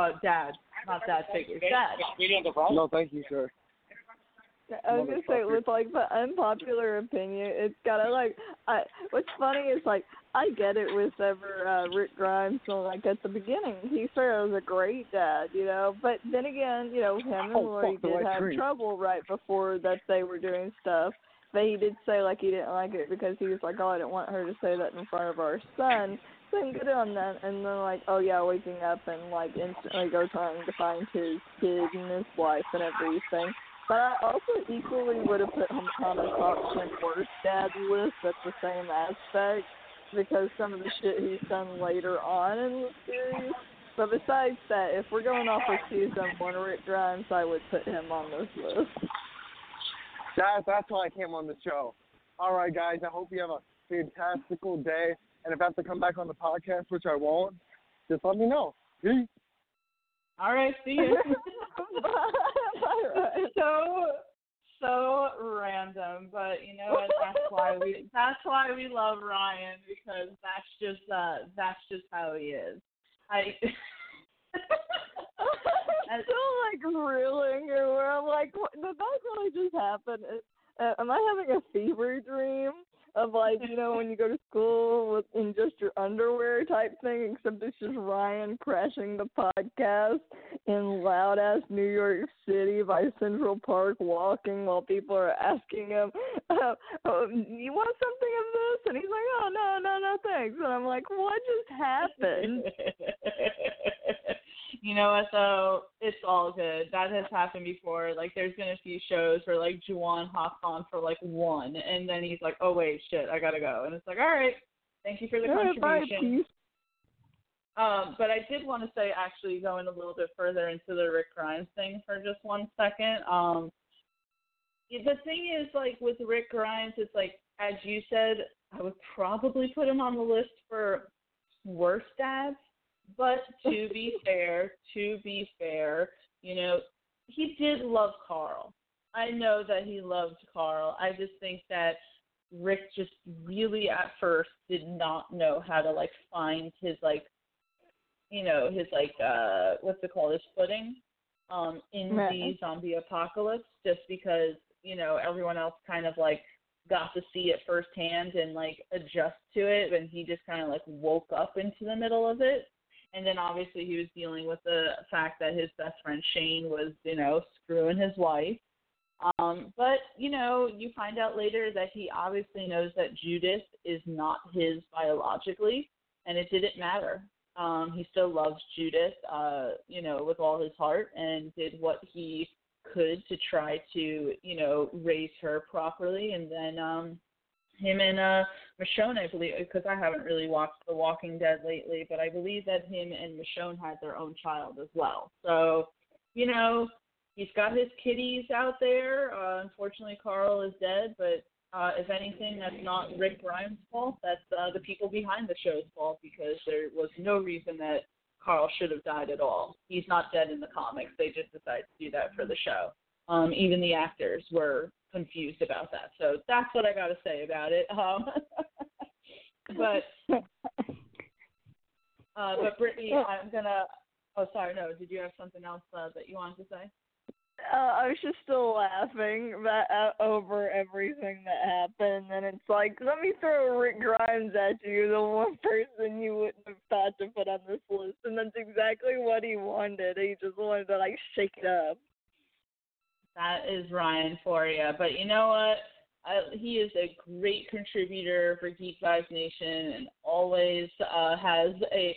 No, thank you, sir. I was going to say, with, like, the unpopular opinion, it's got to, what's funny is, I get it with Rick Grimes, so, at the beginning, he was a great dad, but then again, him and Lori did have trouble right before that they were doing stuff, but he did say, he didn't like it because he was like, oh, I didn't want her to say that in front of our son, so I'm good on that, and then, waking up and, instantly go trying to find his kid and his wife and everything. But I also equally would have put him on a top 10 worst dad list at the same aspect, because some of the shit he's done later on in the series. But besides that, if we're going off of season 1 Rick Grimes, I would put him on this list. That's why I came on the show. All right, guys, I hope you have a fantastical day. And if I have to come back on the podcast, which I won't, just let me know. Peace. All right, see you. So random, but you know what? That's why we love Ryan, because that's just how he is. I'm still reeling here, where I'm like, what, did that really just happen? Am I having a fever dream of when you go to school in just your underwear type thing, except it's just Ryan crashing the podcast in loud ass New York City by Central Park, walking while people are asking him, you want something of this? And he's like, oh, no, thanks. And I'm like, what just happened? You know what, though? It's all good. That has happened before. There's been a few shows where, Juwan hops on for, 1, and then he's like, oh, wait, shit, I gotta go. And it's like, all right, thank you for the contribution. But I did want to say, actually, going a little bit further into the Rick Grimes thing for just 1 second. The thing is, with Rick Grimes, it's as you said, I would probably put him on the list for worst dads. But to be fair, he did love Carl. I know that he loved Carl. I just think that Rick just really at first did not know how to find his what's it called, his footing in the zombie apocalypse, just because everyone else kind of got to see it firsthand and adjust to it, and he just kind of woke up into the middle of it. And then obviously he was dealing with the fact that his best friend Shane was, screwing his wife. But, you find out later that he obviously knows that Judith is not his biologically, and it didn't matter. He still loves Judith, with all his heart, and did what he could to try to, raise her properly. And then him and Michonne, I believe, because I haven't really watched The Walking Dead lately, but I believe that him and Michonne had their own child as well. So, he's got his kitties out there. Unfortunately, Carl is dead, but If anything, that's not Rick Grimes' fault. That's the people behind the show's fault, because there was no reason that Carl should have died at all. He's not dead in the comics. They just decided to do that for the show. Even the actors were confused about that. So that's what I got to say about it. But Brittany, I'm gonna. Oh, sorry. No, did you have something else that you wanted to say? I was just still laughing over everything that happened, and it's like, let me throw Rick Grimes at you, the one person you wouldn't have thought to put on this list, and that's exactly what he wanted. He just wanted to, like, shake it up. That is Ryan for you. But you know what? He is a great contributor for Geek Guys Nation, and always has a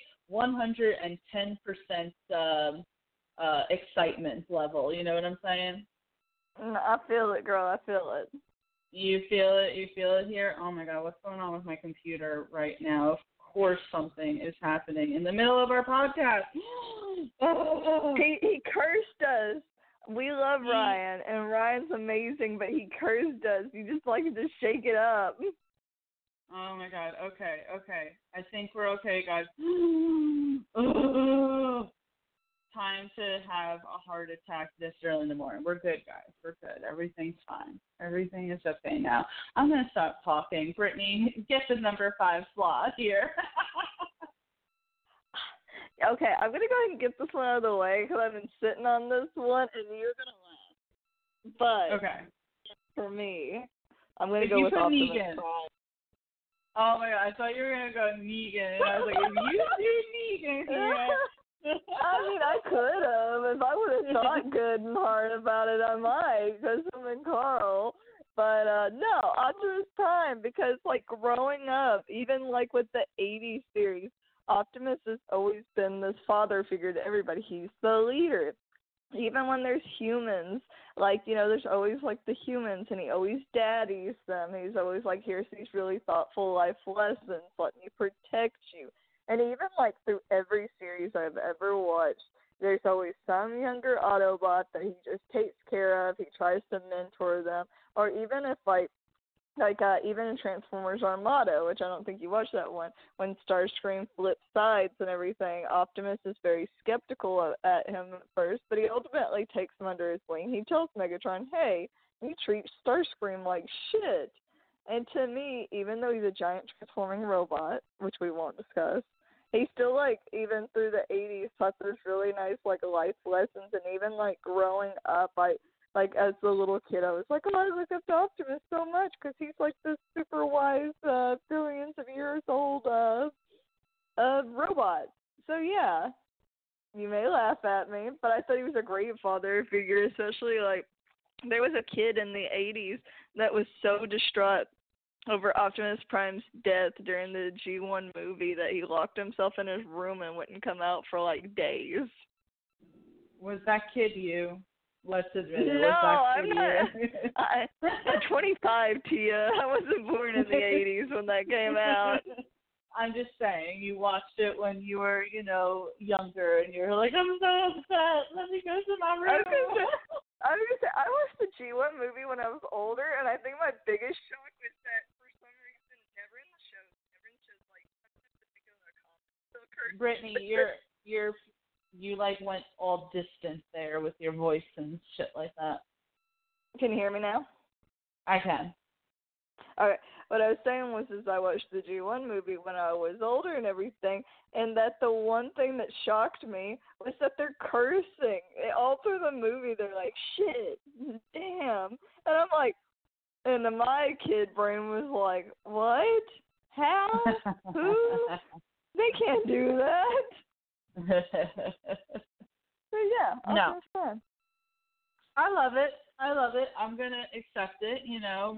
110% excitement level. You know what I'm saying? I feel it, girl. I feel it. You feel it? You feel it here? Oh, my God. What's going on with my computer right now? Of course something is happening in the middle of our podcast. He cursed us. We love Ryan, and Ryan's amazing, but he cursed us. You just like to shake it up. Oh, my God. Okay. I think we're okay, guys. Time to have a heart attack this early in the morning. We're good, guys. We're good. Everything's fine. Everything is okay now. I'm going to stop talking. Brittany, get the number 5 slot here. Okay, I'm going to go ahead and get this one out of the way because I've been sitting on this one, and you're going to laugh. But okay, for me, I'm going to go with Optimus Prime. Oh, my God. I thought you were going to go Negan. And I was like, if you do Negan here. I mean, I could have. If I would have thought good and hard about it, I might, because I'm in Carl. But, no, Optimus Prime, because, like, growing up, even, like, with the 80s series, Optimus has always been this father figure to everybody. He's the leader. Even when there's humans, like, you know, there's always, like, the humans, and he always daddies them. He's always like, here's these really thoughtful life lessons. Let me protect you. And even, like, through every series I've ever watched, there's always some younger Autobot that he just takes care of. He tries to mentor them. Or even if, even in Transformers Armada, which I don't think you watched that one, when Starscream flips sides and everything, Optimus is very skeptical at him at first, but he ultimately takes him under his wing. He tells Megatron, hey, you treat Starscream like shit. And to me, even though he's a giant transforming robot, which we won't discuss, he still, like, even through the 80s, taught those really nice, like, life lessons. And even, like, growing up, like, as a little kid, I was like, oh, I look up to Optimus so much because he's, like, this super wise, billions of years old robot. So, yeah, you may laugh at me, but I thought he was a great father figure, especially, like, there was a kid in the 80s that was so distraught over Optimus Prime's death during the G1 movie that he locked himself in his room and wouldn't come out for, like, days. Was that kid you? Let's admit it. No, I'm not. I'm 25, Tia. I wasn't born in the 80s when that came out. I'm just saying, you watched it when you were, you know, younger, and you were like, I'm so upset. Let me go to my room. I was gonna say, I watched the G1 movie when I was older, and I think my biggest shock was that for some reason, never in the show, like a particular comic. Brittany, you like went all distant there with your voice and shit like that. Can you hear me now? I can. Okay. What I was saying was I watched the G1 movie when I was older and everything, and that the one thing that shocked me was that they're cursing. All through the movie, they're like, shit, damn. And I'm like, and my kid brain was like, what? How? Who? They can't do that. So, yeah, no. That's fun. I love it. I'm going to accept it. You know,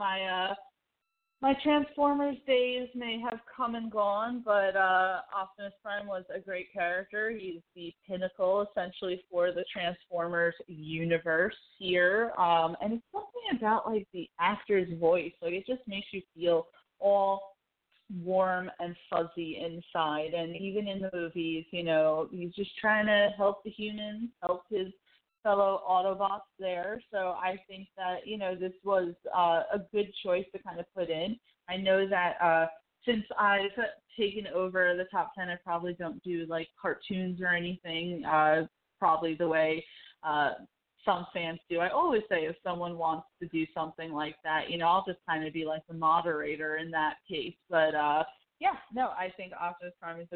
my Transformers days may have come and gone, but Optimus Prime was a great character. He's the pinnacle, essentially, for the Transformers universe here. And it's something about, like, the actor's voice. Like, it just makes you feel all warm and fuzzy inside. And even in the movies, you know, he's just trying to help the humans, help his fellow Autobots there. So I think that, this was a good choice to kind of put in. I know that since I've taken over the top 10, I probably don't do like cartoons or anything, probably the way some fans do. I always say if someone wants to do something like that, I'll just kind of be like the moderator in that case. But I think Optimus Prime is a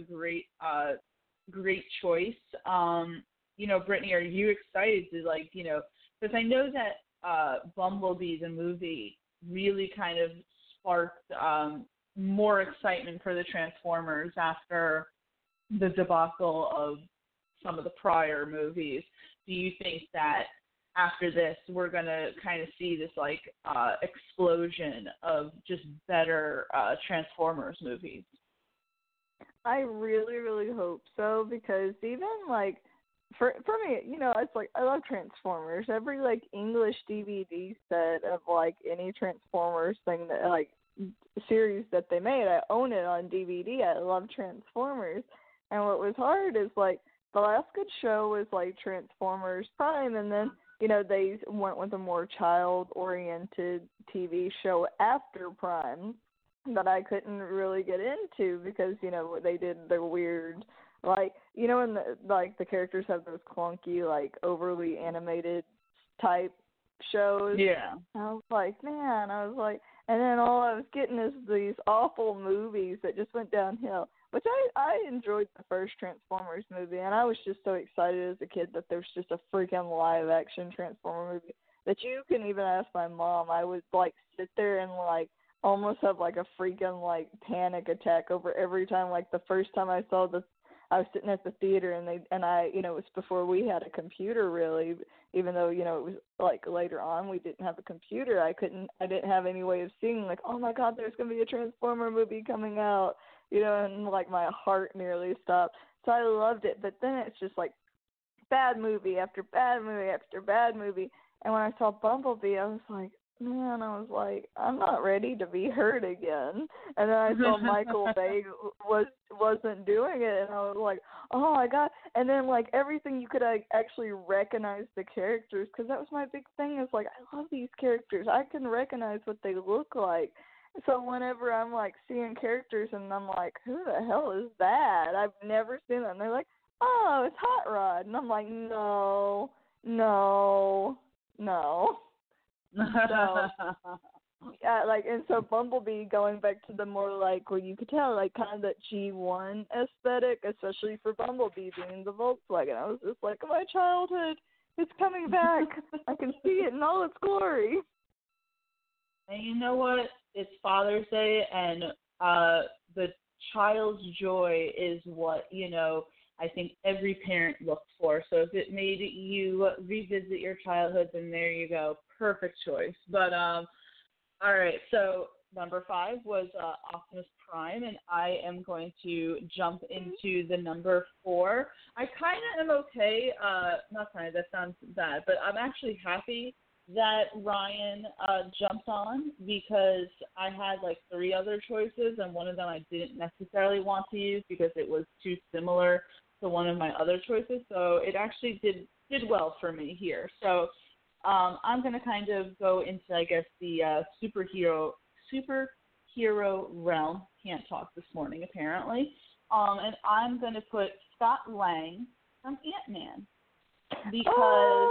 great choice. Brittany, are you excited to because I know that Bumblebee, the movie, really kind of sparked more excitement for the Transformers after the debacle of some of the prior movies. Do you think that after this we're going to kind of see this explosion of just better Transformers movies? I really, really hope so, because even for me, it's I love Transformers. Every English DVD set of any Transformers thing that series that they made, I own it on DVD. I love Transformers. And what was hard is the last good show was Transformers Prime, and then they went with a more child-oriented TV show after Prime that I couldn't really get into because they did the weird when the characters have those clunky overly animated type shows. Yeah. I was and then all I was getting is these awful movies that just went downhill, which I enjoyed the first Transformers movie, and I was just so excited as a kid that there was just a freaking live-action Transformer movie that you can even ask my mom. I would, sit there and, almost have, a freaking, panic attack over every time, the first time I saw I was sitting at the theater and I it was before we had a computer really, even though, it was later on we didn't have a computer. I didn't have any way of seeing oh my God, there's going to be a Transformer movie coming out, and my heart nearly stopped. So I loved it, but then it's just bad movie after bad movie after bad movie. And when I saw Bumblebee, I was man, I was I'm not ready to be hurt again. And then I saw Michael Bay wasn't doing it, and I was oh my God. And then everything you could actually recognize the characters, because that was my big thing is I love these characters. I can recognize what they look like. So whenever I'm seeing characters and I'm who the hell is that? I've never seen them. And they're oh, it's Hot Rod. And I'm no. So, and so Bumblebee, going back to the more where you could tell kind of that G1 aesthetic, especially for Bumblebee being the Volkswagen. I was just my childhood, it's coming back. I can see it in all its glory. And you know what? It's Father's Day, and the child's joy is what, I think every parent looks for. So if it made you revisit your childhood, then there you go. Perfect choice. But, all right, so number 5 was Optimus Prime, and I am going to jump into the number 4. I kind of am okay. Not kind of, that sounds bad, but I'm actually happy that Ryan jumped on, because I had 3 other choices, and one of them I didn't necessarily want to use because it was too similar to one of my other choices. So it actually did well for me here. So I'm going to kind of go into, I guess, the superhero realm. Can't talk this morning, apparently. And I'm going to put Scott Lang from Ant-Man, because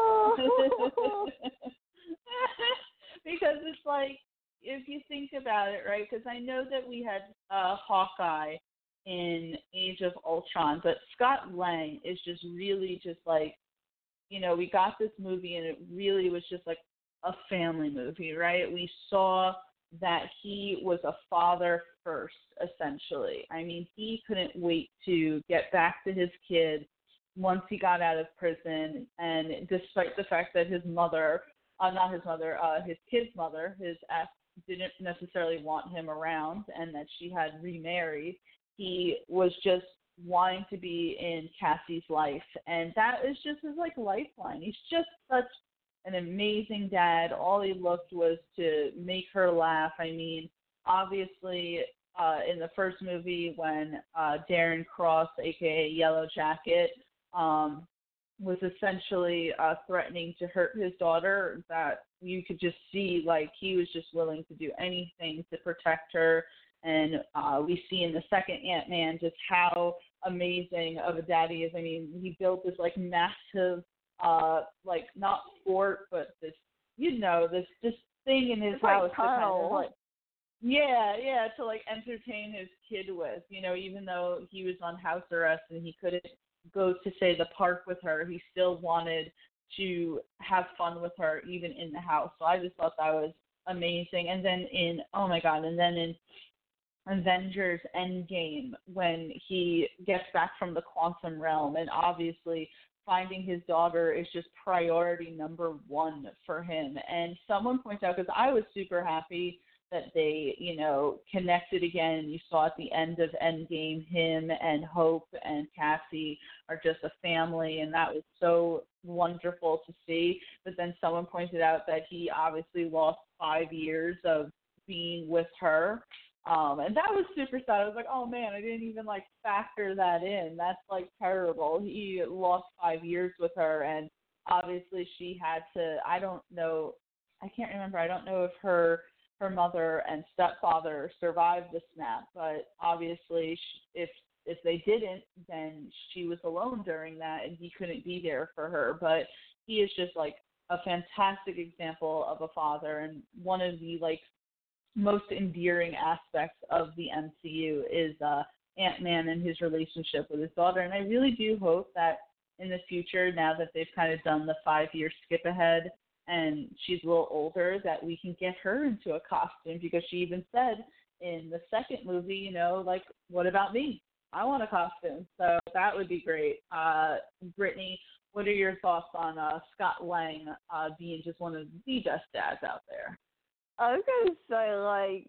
because it's if you think about it, right? Because I know that we had Hawkeye in Age of Ultron, but Scott Lang is just really just we got this movie and it really was just a family movie, right? We saw that he was a father first, essentially. I mean, he couldn't wait to get back to his kid once he got out of prison, and despite the fact that his mother, his kid's mother, his ex, didn't necessarily want him around and that she had remarried, he was just wanting to be in Cassie's life, and that is just his lifeline. He's just such an amazing dad. All he looked was to make her laugh. I mean, obviously, in the first movie when Darren Cross, aka Yellow Jacket, was essentially threatening to hurt his daughter, that you could just see like he was just willing to do anything to protect her. And we see in the second Ant-Man just how amazing of a dad he is. I mean, he built this like massive, like not fort, but this, this just thing in his house to kind of like, yeah, to like entertain his kid with. Even though he was on house arrest and he couldn't go to say the park with her, he still wanted to have fun with her even in the house. So I just thought that was amazing. And then in Avengers Endgame, when he gets back from the quantum realm, and obviously finding his daughter is just priority number one for him. And someone points out, because I was super happy that they, connected again. You saw at the end of Endgame, him and Hope and Cassie are just a family, and that was so wonderful to see. But then someone pointed out that he obviously lost 5 years of being with her. And that was super sad. I was like, oh man, I didn't even like factor that in. That's like terrible. He lost 5 years with her, and obviously she had to, I don't know if her mother and stepfather survived the snap, but obviously if they didn't, then she was alone during that and he couldn't be there for her. But he is just like a fantastic example of a father, and one of the like most endearing aspects of the MCU is Ant-Man and his relationship with his daughter. And I really do hope that in the future, now that they've kind of done the 5-year skip ahead and she's a little older, that we can get her into a costume, because she even said in the second movie, like, what about me? I want a costume. So that would be great. Brittany, what are your thoughts on Scott Lang being just one of the best dads out there? I was gonna say, like,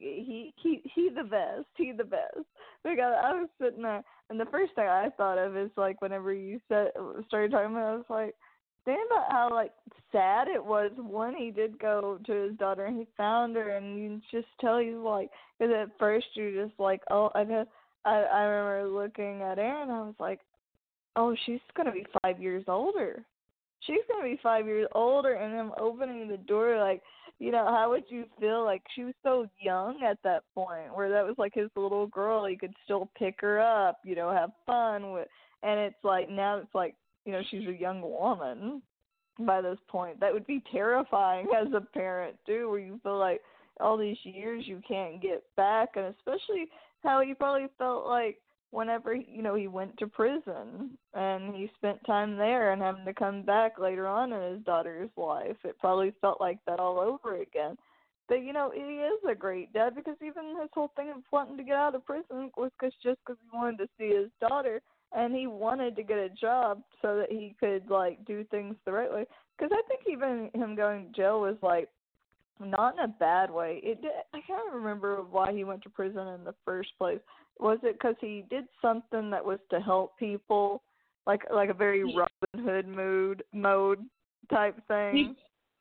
he the best. He the best. Because I was sitting there, and the first thing I thought of is like whenever you started talking about it, I was like, think about how like sad it was when he did go to his daughter and he found her, and you just tell you like, because at first you're just like, oh, I remember looking at Aaron, I was like, oh, she's gonna be 5 years older. She's gonna be 5 years older, and him opening the door, like, how would you feel? Like, she was so young at that point, where that was like his little girl. He could still pick her up, have fun with, and it's like now it's like, she's a young woman by this point. That would be terrifying as a parent too, where you feel like all these years you can't get back, and especially how he probably felt like whenever, he went to prison and he spent time there and having to come back later on in his daughter's life. It probably felt like that all over again. But, he is a great dad, because even his whole thing of wanting to get out of prison was just because he wanted to see his daughter, and he wanted to get a job so that he could, like, do things the right way. Because I think even him going to jail was, like, not in a bad way. I can't remember why he went to prison in the first place. Was it because he did something that was to help people, like a very Robin Hood mode type thing?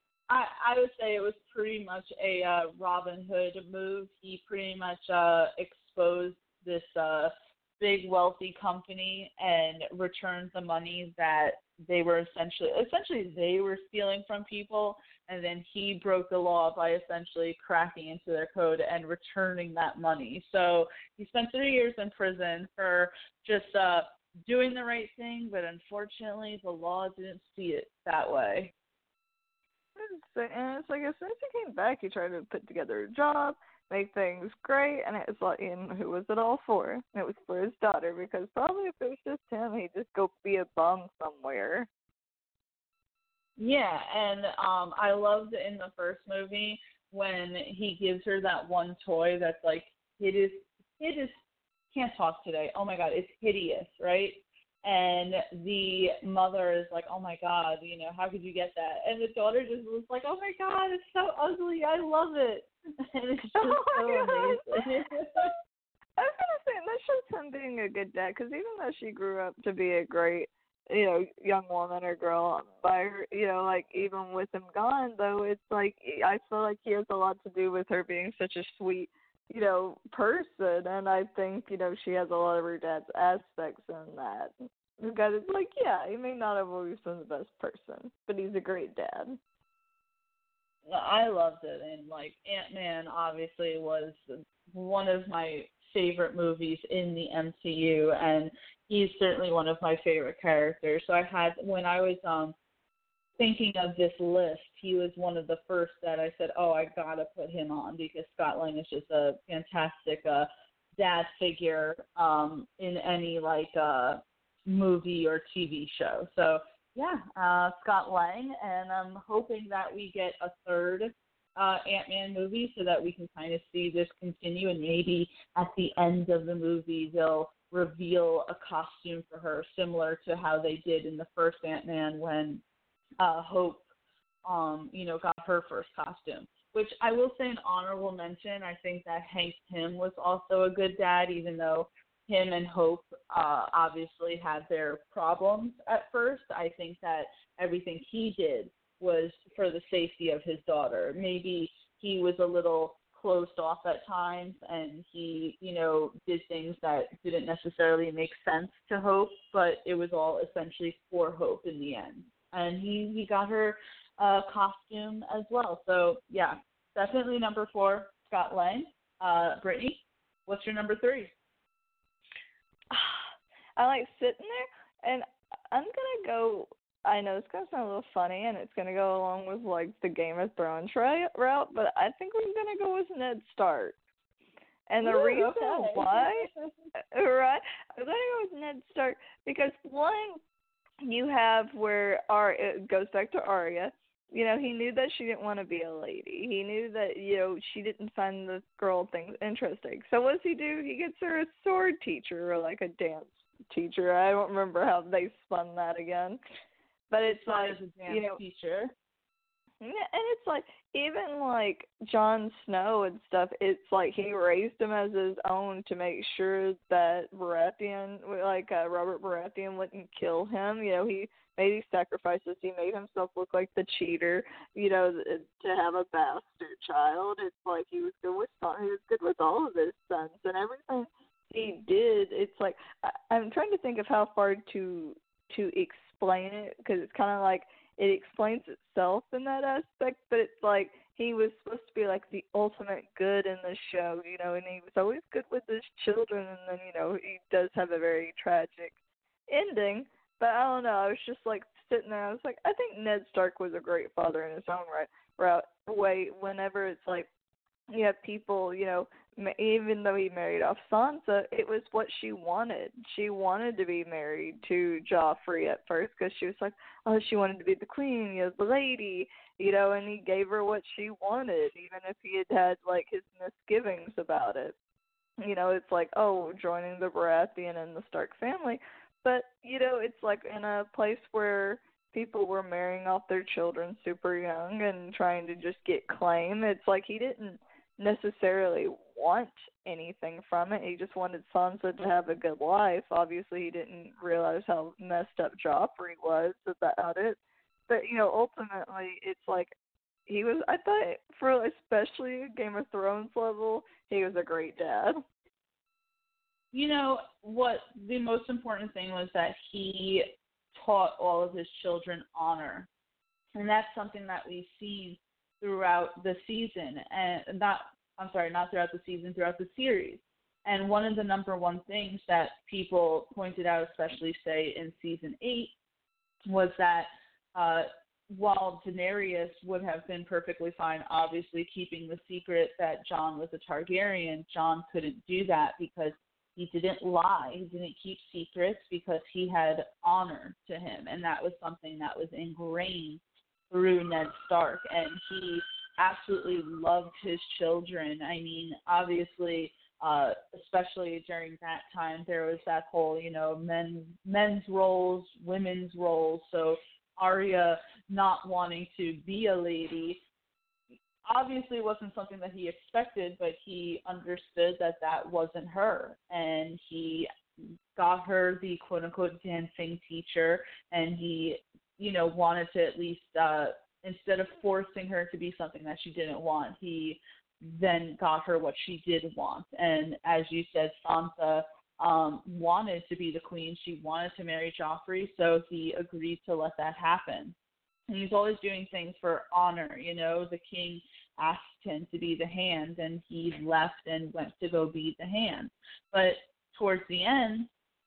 I would say it was pretty much a Robin Hood move. He pretty much exposed this big wealthy company and returned the money that they were essentially they were stealing from people, and then he broke the law by essentially cracking into their code and returning that money. So he spent 3 years in prison for just doing the right thing, but unfortunately the law didn't see it that way. And it's like, as soon as he came back, he tried to put together a job, make things great, and it was like, and who was it all for? It was for his daughter, because probably if it was just him, he'd just go be a bum somewhere. Yeah, and I loved in the first movie when he gives her that one toy that's like, it is can't talk today. Oh my God, it's hideous, right? And the mother is like, oh my God, how could you get that? And the daughter just was like, oh my God, it's so ugly. I love it. And it's just so amazing. I was going to say, that shows him being a good dad, because even though she grew up to be a great, young woman or girl by her, like, even with him gone, though, it's like, I feel like he has a lot to do with her being such a sweet, person, and I think, she has a lot of her dad's aspects in that. Because it's like, yeah, he may not have always been the best person, but he's a great dad. I loved it, and like Ant-Man obviously was one of my favorite movies in the MCU, and he's certainly one of my favorite characters. So when I was thinking of this list, he was one of the first that I said, oh, I gotta put him on, because Scott Lang is just a fantastic dad figure in any movie or TV show. So yeah, Scott Lang, and I'm hoping that we get a third Ant-Man movie so that we can kind of see this continue, and maybe at the end of the movie they'll reveal a costume for her, similar to how they did in the first Ant-Man when Hope, got her first costume. Which I will say an honorable mention, I think that Hank Pym was also a good dad, even though him and Hope obviously had their problems at first. I think that everything he did was for the safety of his daughter. Maybe he was a little closed off at times, and he, did things that didn't necessarily make sense to Hope, but it was all essentially for Hope in the end. And he got her costume as well. So, yeah, definitely number 4, Scott Lang. Brittany, what's your number 3? I like sitting there, and I'm going to go, I know it's going to sound a little funny, and it's going to go along with, the Game of Thrones route, but I think we're going to go with Ned Stark. And the reason why, right, I'm going to go with Ned Stark because, one, you have where it goes back to Arya. He knew that she didn't want to be a lady. He knew that, she didn't find the girl things interesting. So what does he do? He gets her a sword teacher, or a dance teacher. I don't remember how they spun that again. But it's a dance teacher. Yeah, and it's even Jon Snow and stuff, it's he raised him as his own to make sure that Baratheon, Robert Baratheon wouldn't kill him. He made these sacrifices. He made himself look like the cheater, to have a bastard child. It's he was good with he was good with all of his sons, and everything he did. It's I'm trying to think of how far to explain it, because it's kind of it explains itself in that aspect, but it's he was supposed to be the ultimate good in the show, and he was always good with his children, and then, he does have a very tragic ending, but I don't know, I was just sitting there, I was I think Ned Stark was a great father in his own way, whenever it's you have people, even though he married off Sansa, it was what she wanted. She wanted to be married to Joffrey at first because she was she wanted to be the queen, the lady, and he gave her what she wanted, even if he had his misgivings about it. It's joining the Baratheon and the Stark family. But, it's in a place where people were marrying off their children super young and trying to just get claim. It's he didn't necessarily want anything from it. He just wanted Sansa to have a good life. Obviously, he didn't realize how messed up Joffrey was about it. But, ultimately, it's he was, I thought, for especially Game of Thrones level, he was a great dad. What the most important thing was that he taught all of his children honor. And that's something that we've seen throughout the season, and not throughout the season, throughout the series. And one of the number one things that people pointed out, especially, say, in season 8, was that while Daenerys would have been perfectly fine, obviously, keeping the secret that Jon was a Targaryen, Jon couldn't do that because he didn't lie. He didn't keep secrets because he had honor to him, and that was something that was ingrained through Ned Stark, and he absolutely loved his children. I mean, obviously, especially during that time, there was that whole, men's roles, women's roles. So Arya not wanting to be a lady obviously wasn't something that he expected, but he understood that wasn't her, and he got her the quote-unquote dancing teacher, and he wanted to at least, instead of forcing her to be something that she didn't want, he then got her what she did want. And as you said, Sansa wanted to be the queen. She wanted to marry Joffrey, so he agreed to let that happen. And he's always doing things for honor. The king asked him to be the hand, and he left and went to go be the hand. But towards the end,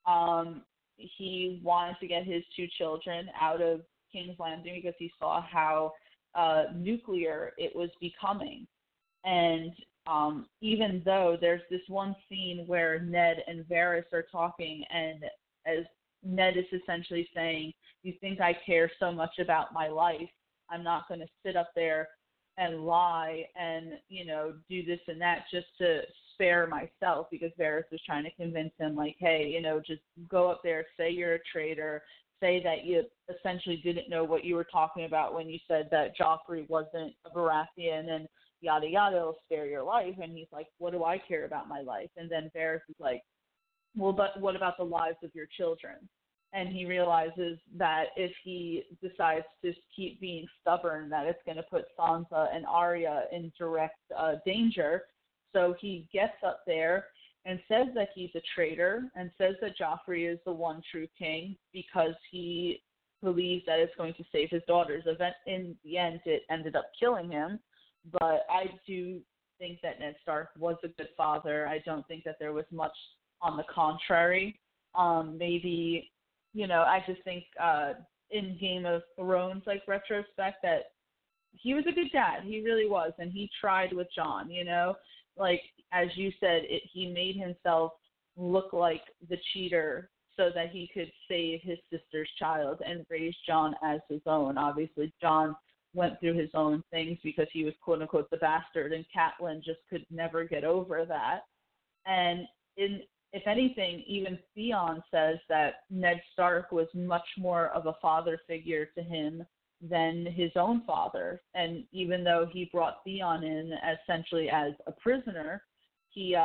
he wanted to get his 2 children out of King's Landing because he saw how nuclear it was becoming. And even though there's this one scene where Ned and Varys are talking, and as Ned is essentially saying, you think I care so much about my life, I'm not going to sit up there and lie and, do this and that just to spare myself, because Varys was trying to convince him, like, hey, just go up there, say you're a traitor, say that you essentially didn't know what you were talking about when you said that Joffrey wasn't a Baratheon and yada yada, it'll spare your life. And he's like, what do I care about my life? And then Varys is like, well, but what about the lives of your children? And he realizes that if he decides to keep being stubborn, that it's going to put Sansa and Arya in direct danger. So he gets up there and says that he's a traitor and says that Joffrey is the one true king because he believes that it's going to save his daughters. In the end, it ended up killing him. But I do think that Ned Stark was a good father. I don't think that there was much on the contrary. Maybe, I just think in Game of Thrones, retrospect, that he was a good dad. He really was. And he tried with Jon, Like, as you said, he made himself look like the cheater so that he could save his sister's child and raise Jon as his own. Obviously, Jon went through his own things because he was quote-unquote the bastard, and Catelyn just could never get over that. And if anything, even Theon says that Ned Stark was much more of a father figure to him than his own father. And even though he brought Theon in essentially as a prisoner, he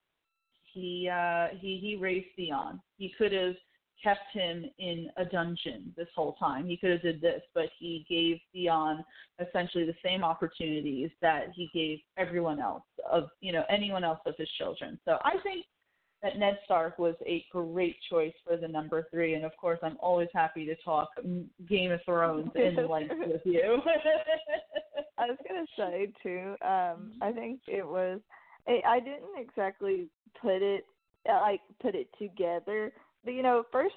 raised Theon. He could have kept him in a dungeon this whole time. He could have did this, but he gave Theon essentially the same opportunities that he gave everyone else anyone else of his children. So I think that Ned Stark was a great choice for the number 3. And of course, I'm always happy to talk Game of Thrones in length with you. I was going to say, too, I think it was, I didn't exactly put it together. But, first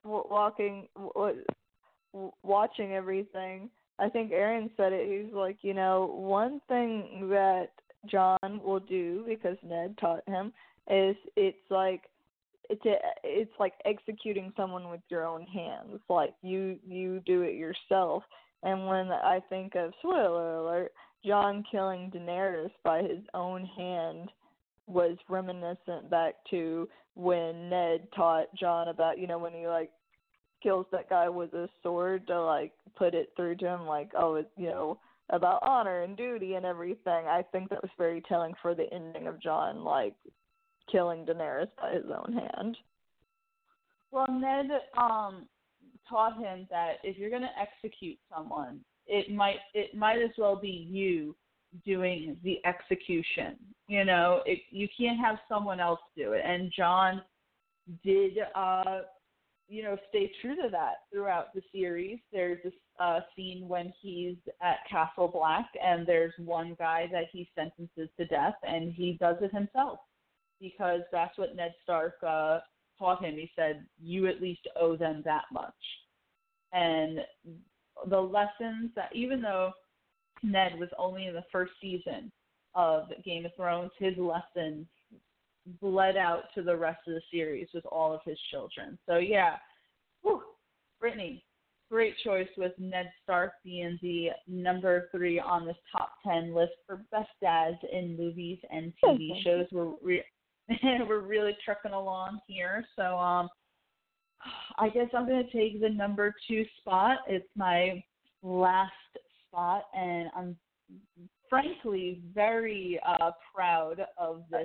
watching everything, I think Aaron said it. He's like, one thing that Jon will do, because Ned taught him, is it's like executing someone with your own hands. Like, you do it yourself. And when I think of, spoiler alert, Jon killing Daenerys by his own hand was reminiscent back to when Ned taught Jon about, when he, kills that guy with a sword to, put it through to him, it's, about honor and duty and everything. I think that was very telling for the ending of Jon, killing Daenerys by his own hand. Well, Ned taught him that if you're going to execute someone, it might as well be you doing the execution. You can't have someone else do it. And Jon did, stay true to that throughout the series. There's this scene when he's at Castle Black, and there's one guy that he sentences to death, and he does it himself because that's what Ned Stark taught him. He said, you at least owe them that much. And the lessons that, even though Ned was only in the first season of Game of Thrones, his lessons bled out to the rest of the series with all of his children. So, yeah. Brittany, great choice with Ned Stark being the number 3 on this top 10 list for best dads in movies and TV shows. We're really trucking along here. So I guess I'm going to take the number 2 spot. It's my last spot, and I'm frankly very proud of this.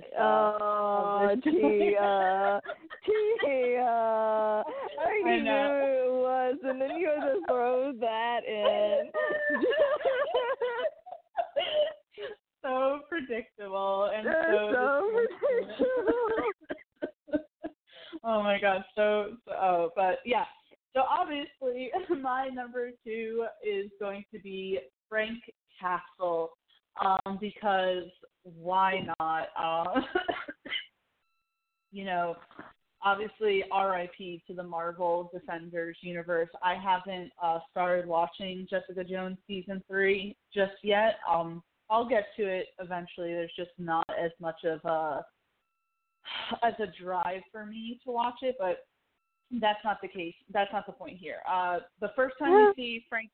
Tia. I knew it was, and then you had to throw that in. So predictable and so predictable. Oh my God. But yeah. So obviously, my number 2 is going to be Frank Castle, because why not? You know, obviously, R.I.P. to the Marvel Defenders universe. I haven't started watching Jessica Jones season 3 just yet. I'll get to it eventually. There's just not as much of a drive for me to watch it, but that's not the case. That's not the point here. The first time we see Frank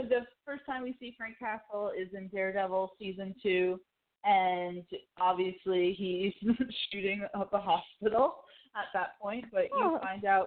Castle is in Daredevil season 2, and obviously he's shooting up a hospital at that point. But you find out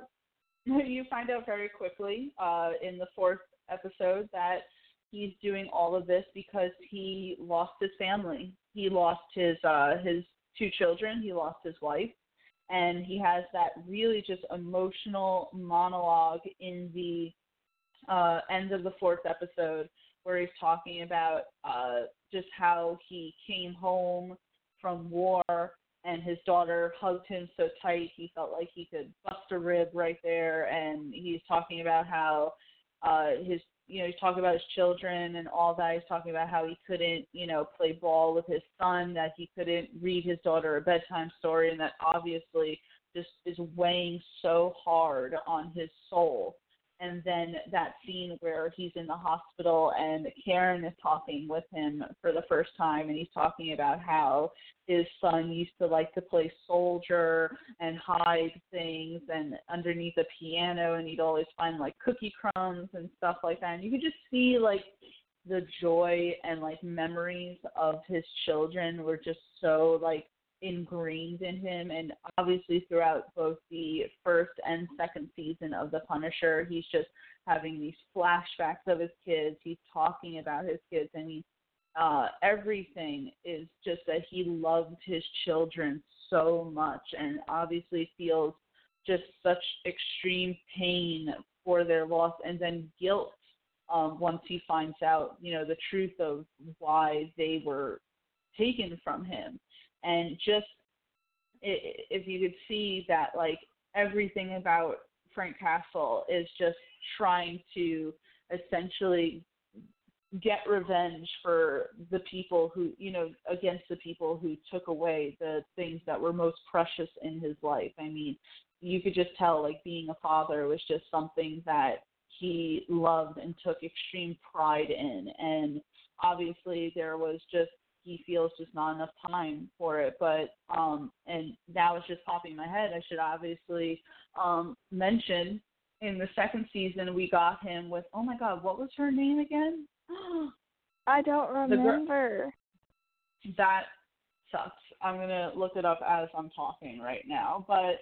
very quickly in the 4th episode that he's doing all of this because he lost his family. He lost his 2 children. He lost his wife. And he has that really just emotional monologue in the end of the 4th episode where he's talking about just how he came home from war and his daughter hugged him so tight he felt like he could bust a rib right there. And he's talking about how he's talking about his children and all that. He's talking about how he couldn't, play ball with his son, that he couldn't read his daughter a bedtime story, and that obviously just is weighing so hard on his soul. And then that scene where he's in the hospital and Karen is talking with him for the first time, and he's talking about how his son used to like to play soldier and hide things and underneath a piano, and he'd always find like cookie crumbs and stuff like that. And you could just see like the joy and like memories of his children were just so like ingrained in him. And obviously throughout both the 1st and 2nd season of The Punisher, he's just having these flashbacks of his kids. He's talking about his kids. I mean, everything is just that he loved his children so much and obviously feels just such extreme pain for their loss and then guilt once he finds out, the truth of why they were taken from him. And just if you could see that, like, everything about Frank Castle is just trying to essentially get revenge for the people who, against the people who took away the things that were most precious in his life. I mean, you could just tell, like, being a father was just something that he loved and took extreme pride in. And obviously there was just, he feels just not enough time for it. But, and now it's just popping in my head, I should obviously mention in the 2nd season, we got him with, oh my God, what was her name again? I don't remember. That sucks. I'm going to look it up as I'm talking right now. But,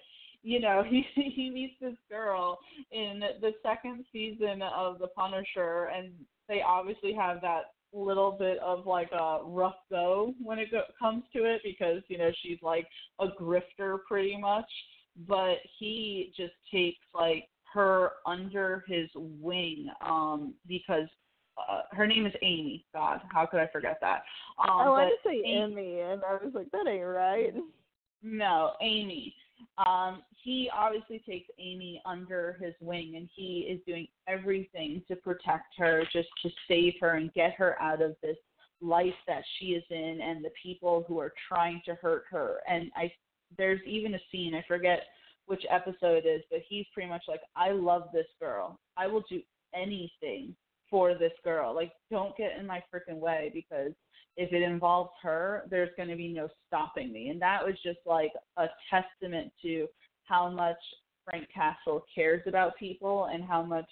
he meets this girl in the 2nd season of The Punisher, and they obviously have that little bit of like a rough go when it comes to it because, she's like a grifter pretty much. But he just takes like her under his wing because her name is Amy. God, how could I forget that? I wanted to say Amy, and I was like, that ain't right. No, Amy. He obviously takes Amy under his wing, and he is doing everything to protect her, just to save her and get her out of this life that she is in and the people who are trying to hurt her. And there's even a scene, I forget which episode it is, but he's pretty much like, I love this girl. I will do anything for this girl. Like, don't get in my freaking way, because if it involves her, there's going to be no stopping me. And that was just like a testament to how much Frank Castle cares about people and how much,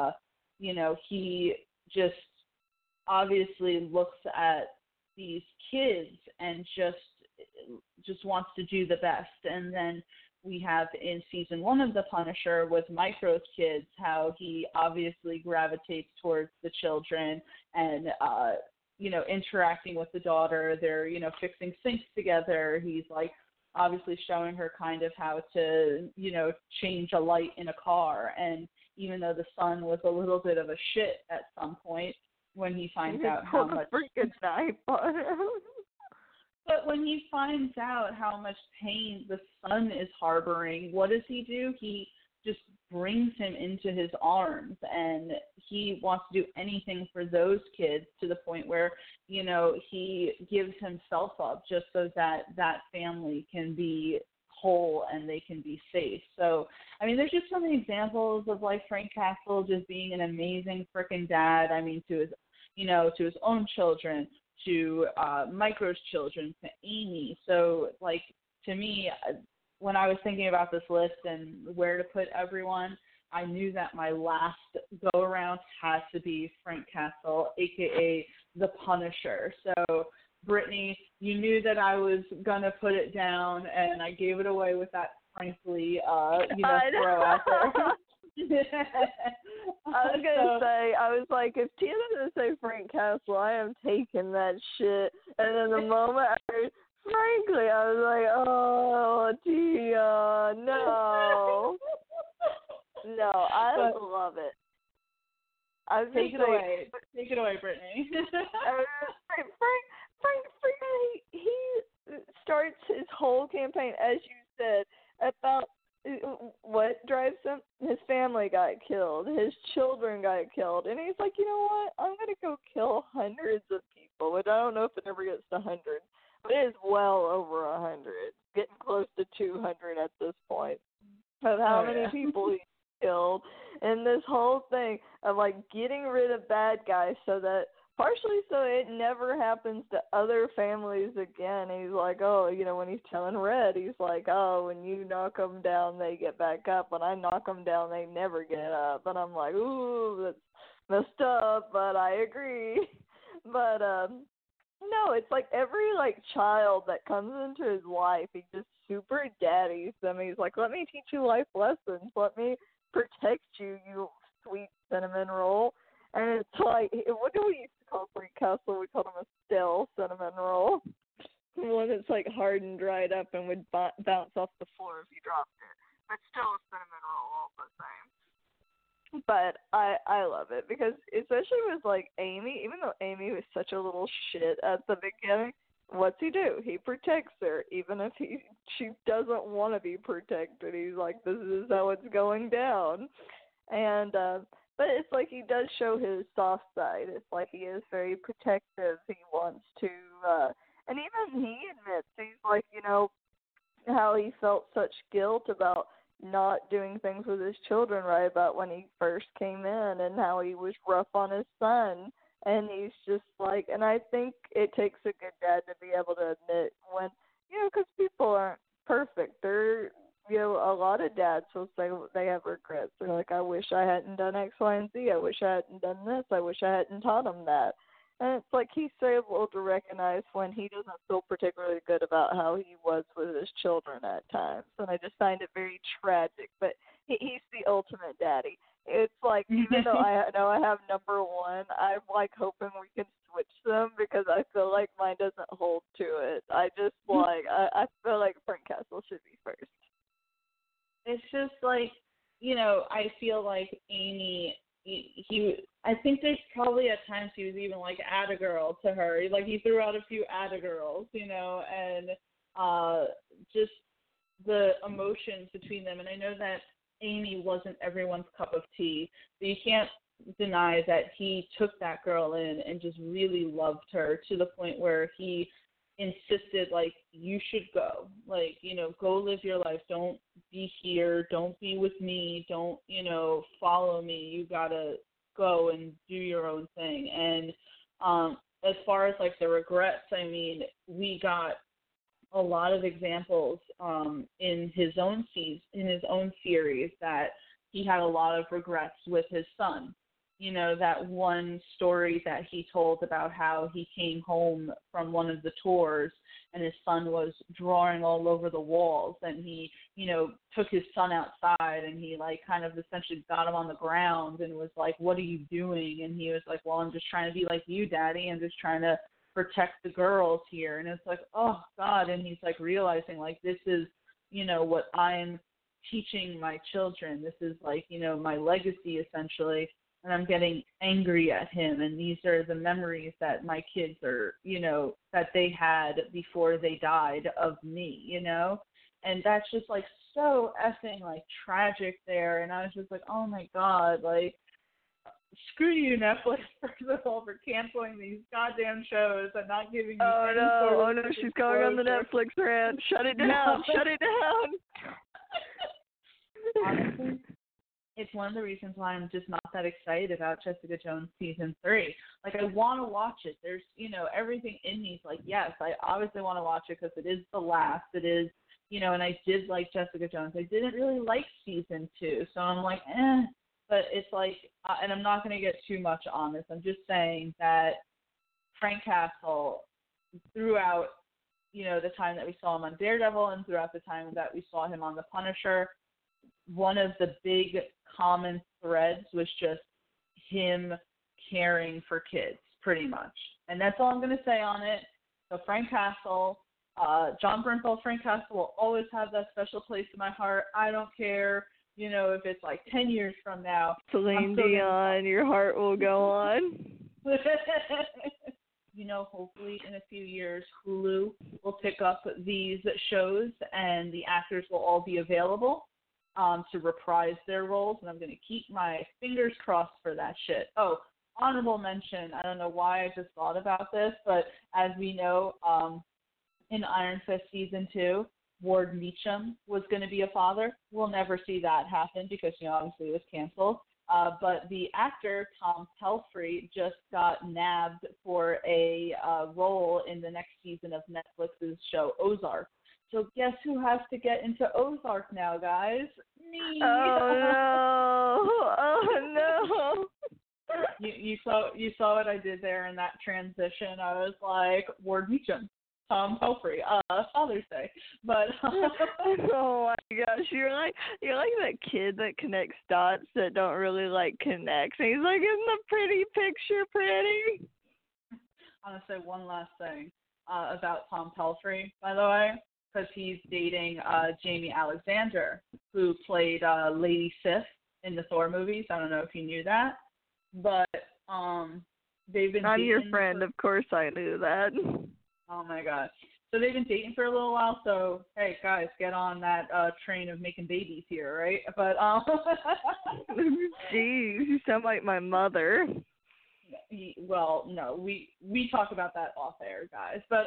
he just obviously looks at these kids and just wants to do the best. And then we have in season 1 of The Punisher with Micro's kids, how he obviously gravitates towards the children and, interacting with the daughter. They're, fixing sinks together. He's like obviously showing her kind of how to, change a light in a car. And even though the son was a little bit of a shit at some point, when he finds out how much freaking knife on him. But when he finds out how much pain the son is harboring, what does he do? He just brings him into his arms, and he wants to do anything for those kids, to the point where, you know, he gives himself up just so that that family can be whole and they can be safe. So, I mean, there's just so many examples of, like, Frank Castle just being an amazing freaking dad. I mean, to his, you know, to his own children, to Micro's children, to Amy. So, like, to me, when I was thinking about this list and where to put everyone, I knew that my last go-around has to be Frank Castle, a.k.a. The Punisher. So, Brittany, you knew that I was going to put it down, and I gave it away with that frankly, throw out there. I was gonna say, I was like, if Tia's gonna say Frank Castle, I am taking that shit. And then the moment I heard frankly, I was like, oh, Tia, no. No, I love it. Take it away, Brittany. Frank, he starts his whole campaign, as you said, about what drives him. His family got killed. His children got killed. And he's like, you know what? I'm going to go kill hundreds of people, which I don't know if it ever gets to hundreds, but it is well over 100, getting close to 200 at this point, of how many people he killed. And this whole thing of, like, getting rid of bad guys so that partially so it never happens to other families again. He's like, oh, you know, when he's telling Red, he's like, oh, when you knock them down, they get back up. When I knock them down, they never get up. And I'm like, ooh, that's messed up, but I agree. But, no, it's like every, like, child that comes into his life, he just super daddies them. He's like, let me teach you life lessons. Let me protect you, you sweet cinnamon roll. And it's like, what do we used to call Frank Castle? We called him a stale cinnamon roll. One that's like hard and dried up and would bounce off the floor if you dropped it. But still a cinnamon roll all the same. But I love it because especially with like Amy, even though Amy was such a little shit at the beginning, what's he do? He protects her even if she doesn't want to be protected. He's like, this is how it's going down. And but it's like he does show his soft side. It's like he is very protective. He wants to, and even he admits, he's like, you know, how he felt such guilt about not doing things with his children right about when he first came in and how he was rough on his son. And he's just like, and I think it takes a good dad to be able to admit when, you know, because people aren't perfect. They're, you know, a lot of dads will say they have regrets. They're like, I wish I hadn't done X, Y, and Z. I wish I hadn't done this. I wish I hadn't taught him that. And it's like he's able to recognize when he doesn't feel particularly good about how he was with his children at times. And I just find it very tragic. But he's the ultimate daddy. It's like, even though I know I have number one, I'm like hoping we can switch them because I feel like mine doesn't hold to it. I just like, I feel like Frank Castle should be first. It's just like, you know, I feel like Amy, I think there's probably at times he was even like atta girl to her. Like he threw out a few atta girls, you know, and just the emotions between them. And I know that Amy wasn't everyone's cup of tea, but you can't deny that he took that girl in and just really loved her to the point where he insisted, like, you should go. Like, you know, go live your life. Don't be here. Don't be with me. Don't, you know, follow me. You got to go and do your own thing. And as far as, like, the regrets, I mean, we got a lot of examples in his own series that he had a lot of regrets with his son. You know, that one story that he told about how he came home from one of the tours and his son was drawing all over the walls, and he, you know, took his son outside and he, like, kind of essentially got him on the ground and was like, what are you doing? And he was like, well, I'm just trying to be like you, Daddy. I'm just trying to protect the girls here. And it's like, oh, God. And he's, like, realizing, like, this is, you know, what I'm teaching my children. This is, like, you know, my legacy, essentially. and I'm getting angry at him, and these are the memories that my kids are, that they had before they died of me, and that's just like so effing like tragic there, and I was just like, oh my God, like, screw you, Netflix, first of all, for canceling these goddamn shows and not giving me any sort of she's going on the Netflix rant. Shut it down. Shut it down. Honestly, it's one of the reasons why I'm just not that excited about Jessica Jones season 3. Like, I want to watch it. There's, everything in me is like, yes, I obviously want to watch it because it is the last. It is, and I did like Jessica Jones. I didn't really like season 2, so I'm like, eh. But it's like, and I'm not going to get too much on this. I'm just saying that Frank Castle, throughout, the time that we saw him on Daredevil and throughout the time that we saw him on The Punisher, one of the big common threads was just him caring for kids, pretty much. And that's all I'm going to say on it. So Frank Castle, Jon Bernthal, Frank Castle will always have that special place in my heart. I don't care. If it's like 10 years from now. Celine Dion, your heart will go on. Hopefully in a few years, Hulu will pick up these shows and the actors will all be available to reprise their roles. And I'm going to keep my fingers crossed for that shit. Oh, honorable mention. I don't know why I just thought about this, but as we know, in Iron Fist Season 2, Ward Meacham was going to be a father. We'll never see that happen because, obviously it was canceled. But the actor, Tom Pelphrey, just got nabbed for a role in the next season of Netflix's show Ozark. So guess who has to get into Ozark now, guys? Me. Oh, no. Oh, no. You saw what I did there in that transition. I was like, Ward Meacham. Tom Pelphrey, Father's Day, but oh my gosh, you're like that kid that connects dots that don't really like connect. And he's like, isn't the pretty picture pretty? I want to say one last thing about Tom Pelphrey, by the way, because he's dating Jamie Alexander, who played Lady Sif in the Thor movies. I don't know if you knew that, but they've been. I'm your friend, of course I knew that. Oh, my God. So they've been dating for a little while, so, hey, guys, get on that train of making babies here, right? But, Jeez, you sound like my mother. Well, no, we talk about that off air, guys. But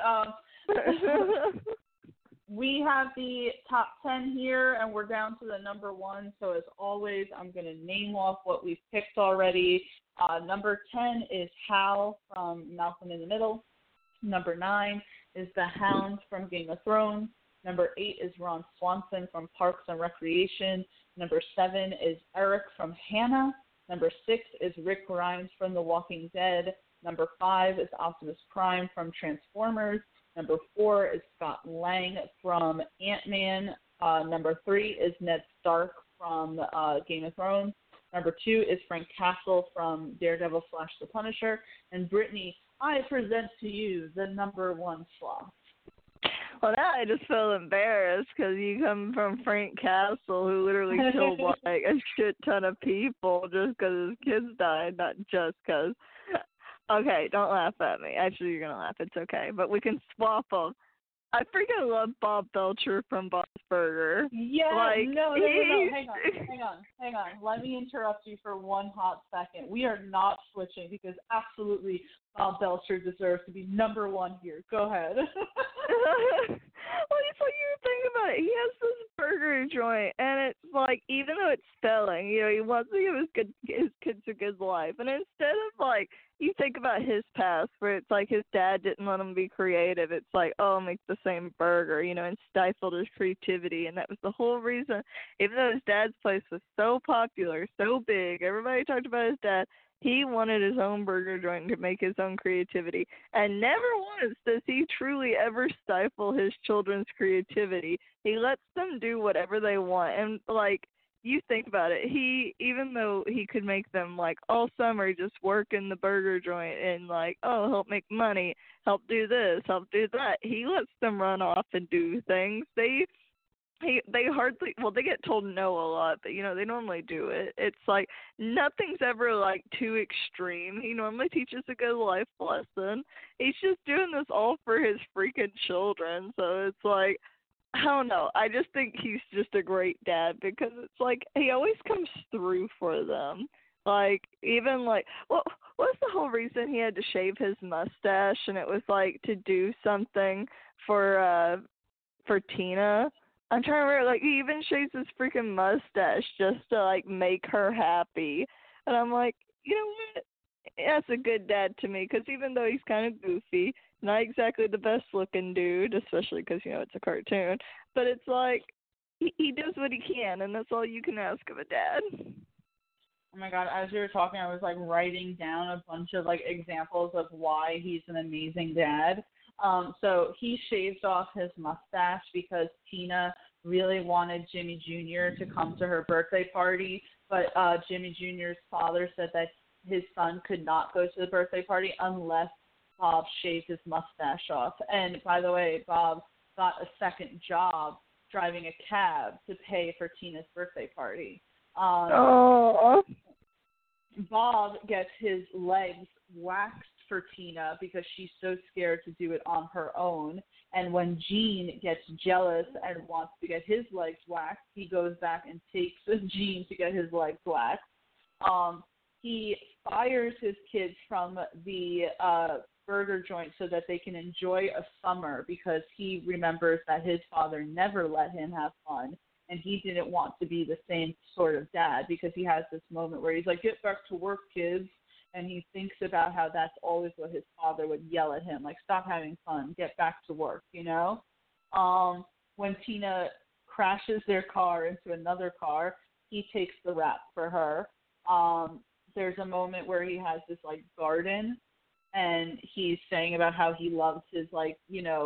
we have the top 10 here, and we're down to the number 1. So, as always, I'm going to name off what we've picked already. Number 10 is Hal from Malcolm in the Middle. Number 9 is the Hound from Game of Thrones. Number 8 is Ron Swanson from Parks and Recreation. Number 7 is Eric from Hannah. Number 6 is Rick Grimes from The Walking Dead. Number 5 is Optimus Prime from Transformers. Number 4 is Scott Lang from Ant-Man. Number 3 is Ned Stark from Game of Thrones. Number 2 is Frank Castle from Daredevil / The Punisher. And Brittany, I present to you the number 1 slot. Well, now I just feel embarrassed because you come from Frank Castle, who literally killed like a shit ton of people just because his kids died, not just because. Okay, don't laugh at me. Actually, you're gonna laugh. It's okay, but we can swap them. I freaking love Bob Belcher from Bob's Burger. Yeah, like, no. Hang on. Let me interrupt you for one hot second. We are not switching because absolutely Bob Belcher deserves to be number 1 here. Go ahead. Well, it's like you were thinking about it. He has this burger joint, and it's like, even though it's spelling, he wants to give his kids a good life. And instead of, like, you think about his past, where it's like his dad didn't let him be creative. It's like, oh, make the same burger, and stifled his creativity. And that was the whole reason, even though his dad's place was so popular, so big, everybody talked about his dad, he wanted his own burger joint to make his own creativity. And never once does he truly ever stifle his children's creativity. He lets them do whatever they want. And, like, you think about it, even though he could make them, like, all summer just work in the burger joint and, like, oh, help make money, help do this, help do that, he lets them run off and do things. they get told no a lot, but they normally do it. It's like nothing's ever like too extreme. He normally teaches a good life lesson. He's just doing this all for his freaking children. So it's like, I don't know. I just think he's just a great dad because it's like he always comes through for them. Like even like what's the whole reason he had to shave his mustache, and it was like to do something for Tina. I'm trying to remember, like, he even shaves his freaking mustache just to, like, make her happy. And I'm like, you know what? That's a good dad to me, because even though he's kind of goofy, not exactly the best-looking dude, especially because, it's a cartoon, but it's like, he does what he can, and that's all you can ask of a dad. Oh, my God. As you were talking, I was, like, writing down a bunch of, like, examples of why he's an amazing dad. So he shaved off his mustache because Tina really wanted Jimmy Jr. to come to her birthday party, but Jimmy Jr.'s father said that his son could not go to the birthday party unless Bob shaved his mustache off. And by the way, Bob got a second job driving a cab to pay for Tina's birthday party. Bob gets his legs waxed for Tina because she's so scared to do it on her own. And when Gene gets jealous and wants to get his legs waxed, he goes back and takes Gene to get his legs waxed. He fires his kids from the burger joint so that they can enjoy a summer because he remembers that his father never let him have fun. And he didn't want to be the same sort of dad because he has this moment where he's like, get back to work, kids. And he thinks about how that's always what his father would yell at him, like, stop having fun, get back to work, When Tina crashes their car into another car, he takes the rap for her. There's a moment where he has this, like, garden, and he's saying about how he loves his, like,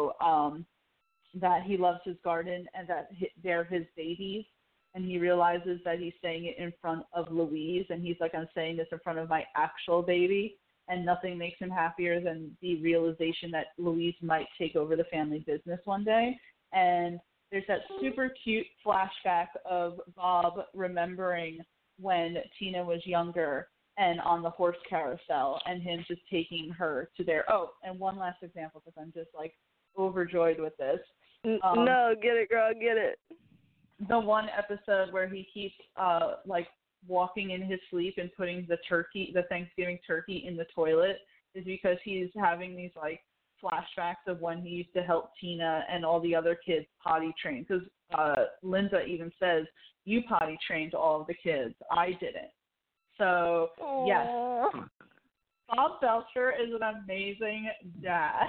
that he loves his garden and that they're his babies. And he realizes that he's saying it in front of Louise, and he's like, I'm saying this in front of my actual baby, and nothing makes him happier than the realization that Louise might take over the family business one day. And there's that super cute flashback of Bob remembering when Tina was younger and on the horse carousel, and him just taking her to their, and one last example, because I'm just, like, overjoyed with this. No, get it, girl, get it. The one episode where he keeps like walking in his sleep and putting the Thanksgiving turkey in the toilet is because he's having these like flashbacks of when he used to help Tina and all the other kids potty train. Because Linda even says, you potty trained all of the kids. I didn't. So, Aww. Yes. Bob Belcher is an amazing dad.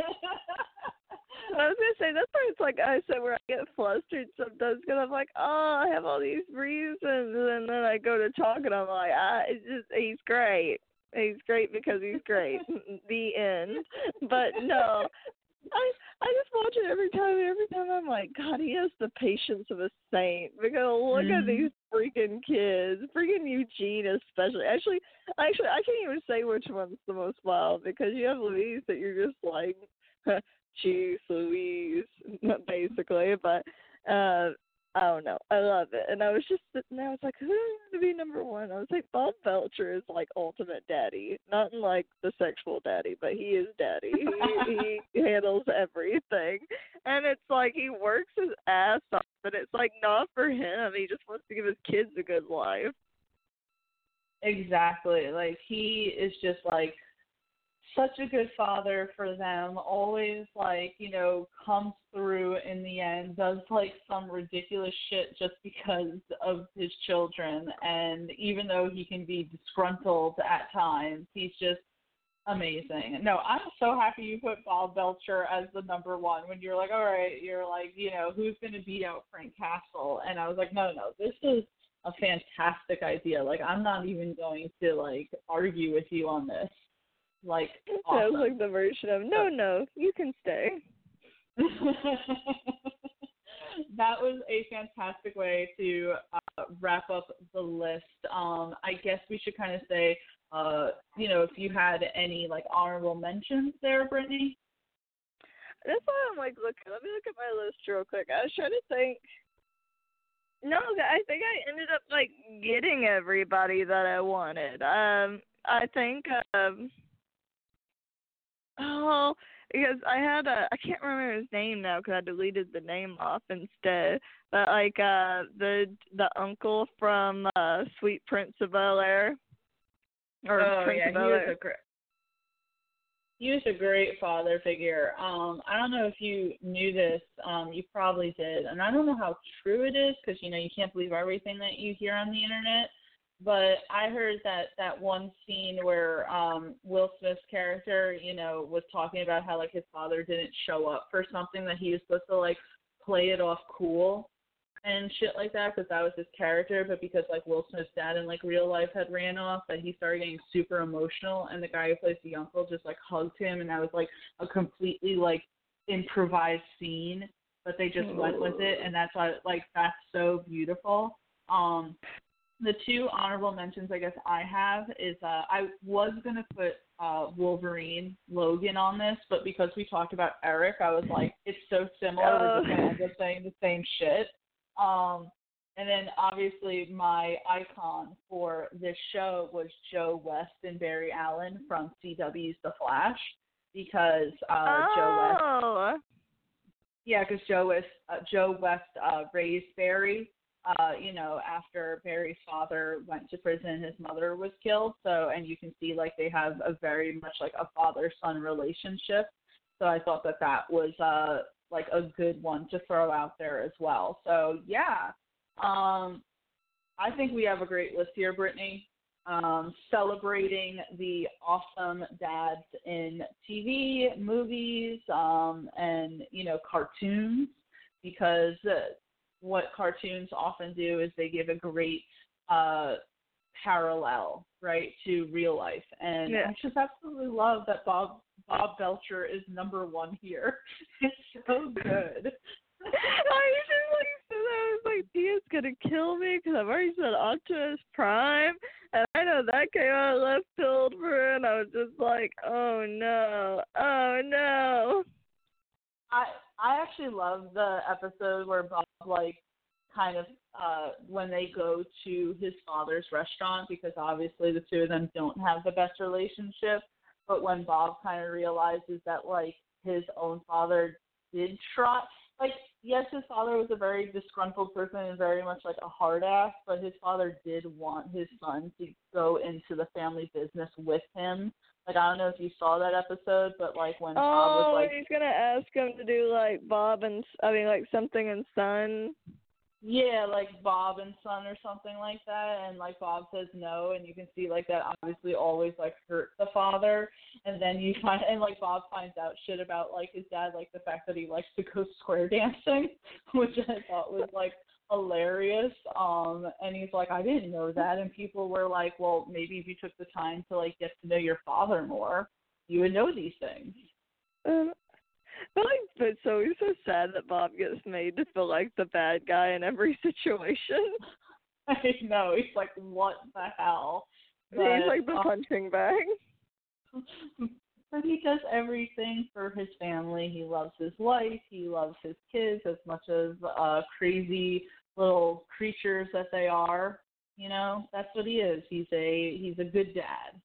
I was going to say, that's why it's like I said, where I get flustered sometimes because I'm like, I have all these reasons, and then I go to talk, and I'm like, he's great. He's great because he's great. The end. But no, I just watch it every time, and every time I'm like, God, he has the patience of a saint. Because look at these freaking kids. Freaking Eugene especially. Actually, I can't even say which one's the most wild because you have Louise that you're just like, jeez, Louise, basically. But I don't know. I love it. And I was just sitting there. I was like, who's going to be number one? I was like, Bob Belcher is like ultimate daddy. Not in like the sexual daddy, but he is daddy. He handles everything. And it's like he works his ass off, but it's like not for him. He just wants to give his kids a good life. Exactly. Like he is just like such a good father for them, always like, comes through in the end, does like some ridiculous shit just because of his children. And even though he can be disgruntled at times, he's just amazing. No, I'm so happy you put Bob Belcher as the number one when you're like, all right, you're like, who's going to beat out Frank Castle? And I was like, no, this is a fantastic idea. Like, I'm not even going to like argue with you on this. Like, awesome. Sounds like the version of, no, you can stay. That was a fantastic way to wrap up the list. I guess we should kind of say, if you had any, like, honorable mentions there, Brittany? That's why I'm, like, let me look at my list real quick. I was trying to think No, I think I ended up like getting everybody that I wanted. I think oh, because I can't remember his name now because I deleted the name off instead. But like the uncle from Sweet Prince of Bel-Air or Prince of Bel-Air. He was a great father figure. I don't know if you knew this. You probably did, and I don't know how true it is because you can't believe everything that you hear on the internet. But I heard that one scene where Will Smith's character, was talking about how like his father didn't show up for something that he was supposed to like play it off cool and shit like that because that was his character, but because like Will Smith's dad in like real life had ran off, that he started getting super emotional, and the guy who plays the uncle just like hugged him, and that was like a completely like improvised scene, but they just went with it, and that's why like that's so beautiful. The two honorable mentions I guess I have is I was gonna put Wolverine Logan on this, but because we talked about Eric, I was like, it's so similar, we're just gonna end up saying the same shit. And then obviously my icon for this show was Joe West and Barry Allen from CW's The Flash, because Joe West raised Barry, after Barry's father went to prison, his mother was killed. So, and you can see like they have a very much like a father-son relationship. So I thought that was like a good one to throw out there as well. So yeah, I think we have a great list here, Brittany. Celebrating the awesome dads in TV, movies, and cartoons, because what cartoons often do is they give a great parallel, right, to real life. And I just absolutely love that Bob Belcher is number one here. It's so good. I was like, Tia's gonna kill me because I've already said Optimus Prime, and I know that came out left field for her, and I was just like, oh no. I actually love the episode where Bob like kind of when they go to his father's restaurant, because obviously the two of them don't have the best relationship, but when Bob kind of realizes that like his own father did try, like, yes, his father was a very disgruntled person and very much like a hard ass, but his father did want his son to go into the family business with him. Like, I don't know if you saw that episode, but like when Bob was like, he's gonna ask him to do like something and Son. Yeah, like Bob and Son or something like that, and like Bob says no, and you can see like that obviously always like hurt the father, and then you find, and like Bob finds out shit about like his dad, like the fact that he likes to go square dancing, which I thought was like hilarious. And he's like, I didn't know that, and people were like, well, maybe if you took the time to like get to know your father more, you would know these things. But it's always so sad that Bob gets made to feel like the bad guy in every situation. I know, he's like, what the hell? But, he's like the punching bag. But he does everything for his family. He loves his wife. He loves his kids as much as crazy little creatures that they are. That's what he is. He's a good dad.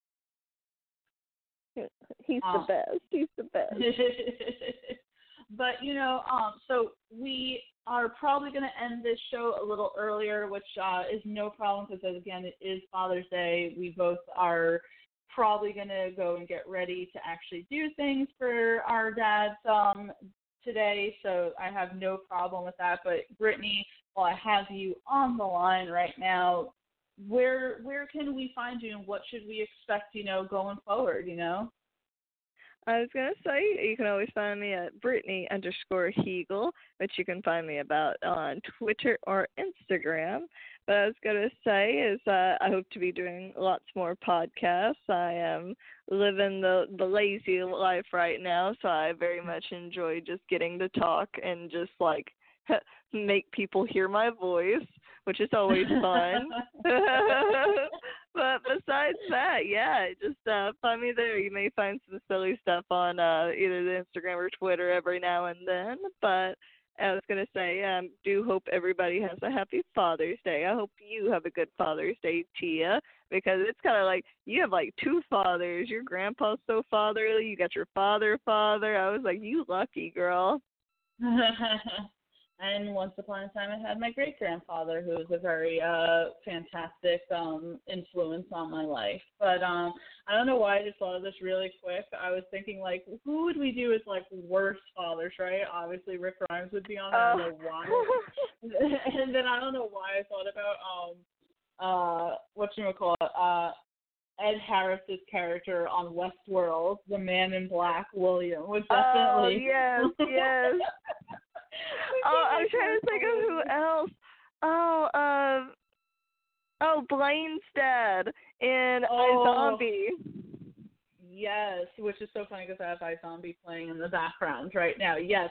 He's the best. He's the best. But, so we are probably going to end this show a little earlier, which is no problem because, again, it is Father's Day. We both are probably going to go and get ready to actually do things for our dads today, so I have no problem with that. But, Brittany, while I have you on the line right now, where can we find you, and what should we expect, going forward, I was going to say, you can always find me at Brittany_Hegel, which you can find me about on Twitter or Instagram. But I was going to say is I hope to be doing lots more podcasts. I am living the lazy life right now, so I very much enjoy just getting to talk and just, like, make people hear my voice, which is always fun. But besides that, yeah, just find me there. You may find some silly stuff on either the Instagram or Twitter every now and then. But I was going to say, do hope everybody has a happy Father's Day. I hope you have a good Father's Day, Tia, because it's kind of like you have like two fathers. Your grandpa's so fatherly. You got your father. I was like, you lucky girl. And once upon a time, I had my great-grandfather, who was a very fantastic influence on my life. But I don't know why I just thought of this really quick. I was thinking, like, who would we do as, like, worst fathers, right? Obviously, Rick Grimes would be on there. I don't know why. And then I don't know why I thought about, whatchamacallit, Ed Harris's character on Westworld, the Man in Black, William, would definitely. Oh, yes. I'm trying to think of who else. Blaine's dad in iZombie. Yes, which is so funny because I have iZombie playing in the background right now. Yes.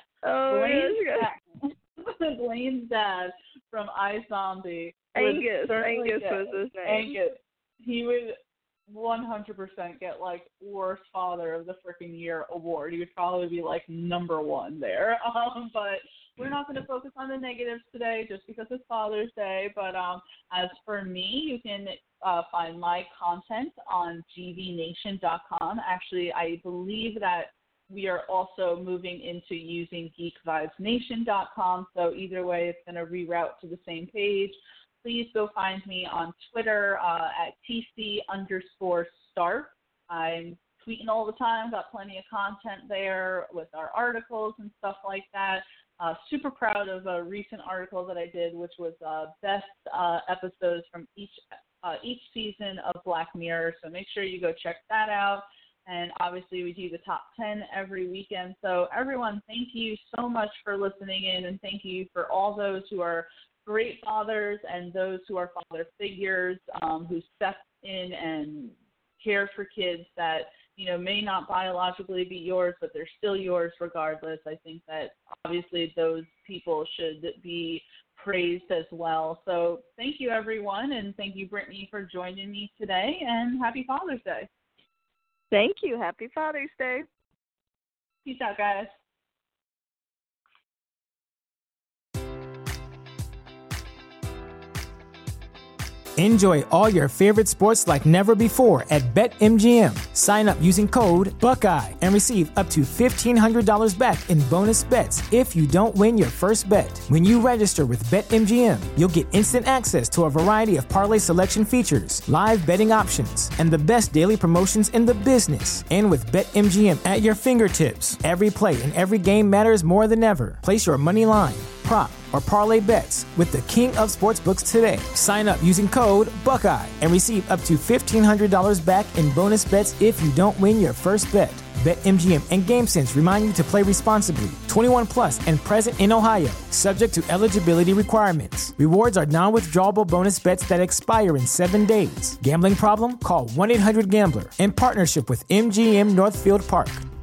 Blaine's dad from iZombie. Angus was his name. Angus. He would 100% get, like, worst father of the freaking year award. He would probably be, like, number one there. But we're not going to focus on the negatives today just because it's Father's Day. But as for me, you can find my content on gvnation.com. Actually, I believe that we are also moving into using geekvibesnation.com. So either way, it's going to reroute to the same page. Please go find me on Twitter at TC_Stark. I'm tweeting all the time, got plenty of content there with our articles and stuff like that. Super proud of a recent article that I did, which was best episodes from each season of Black Mirror. So make sure you go check that out. And obviously we do the top 10 every weekend. So everyone, thank you so much for listening in, and thank you for all those who are great fathers and those who are father figures who step in and care for kids that, may not biologically be yours, but they're still yours regardless. I think that obviously those people should be praised as well. So thank you, everyone, and thank you, Brittany, for joining me today, and happy Father's Day. Thank you. Happy Father's Day. Peace out, guys. Enjoy all your favorite sports like never before at BetMGM. Sign up using code Buckeye and receive up to $1,500 back in bonus bets if you don't win your first bet. When you register with BetMGM, you'll get instant access to a variety of parlay selection features, live betting options, and the best daily promotions in the business. And with BetMGM at your fingertips, every play and every game matters more than ever. Place your money line, prop, or parlay bets with the king of sportsbooks today. Sign up using code Buckeye and receive up to $1,500 back in bonus bets if you don't win your first bet. BetMGM and GameSense remind you to play responsibly. 21 plus and present in Ohio, subject to eligibility requirements. Rewards are non-withdrawable bonus bets that expire in 7 days. Gambling problem? Call 1-800-GAMBLER. In partnership with MGM Northfield Park.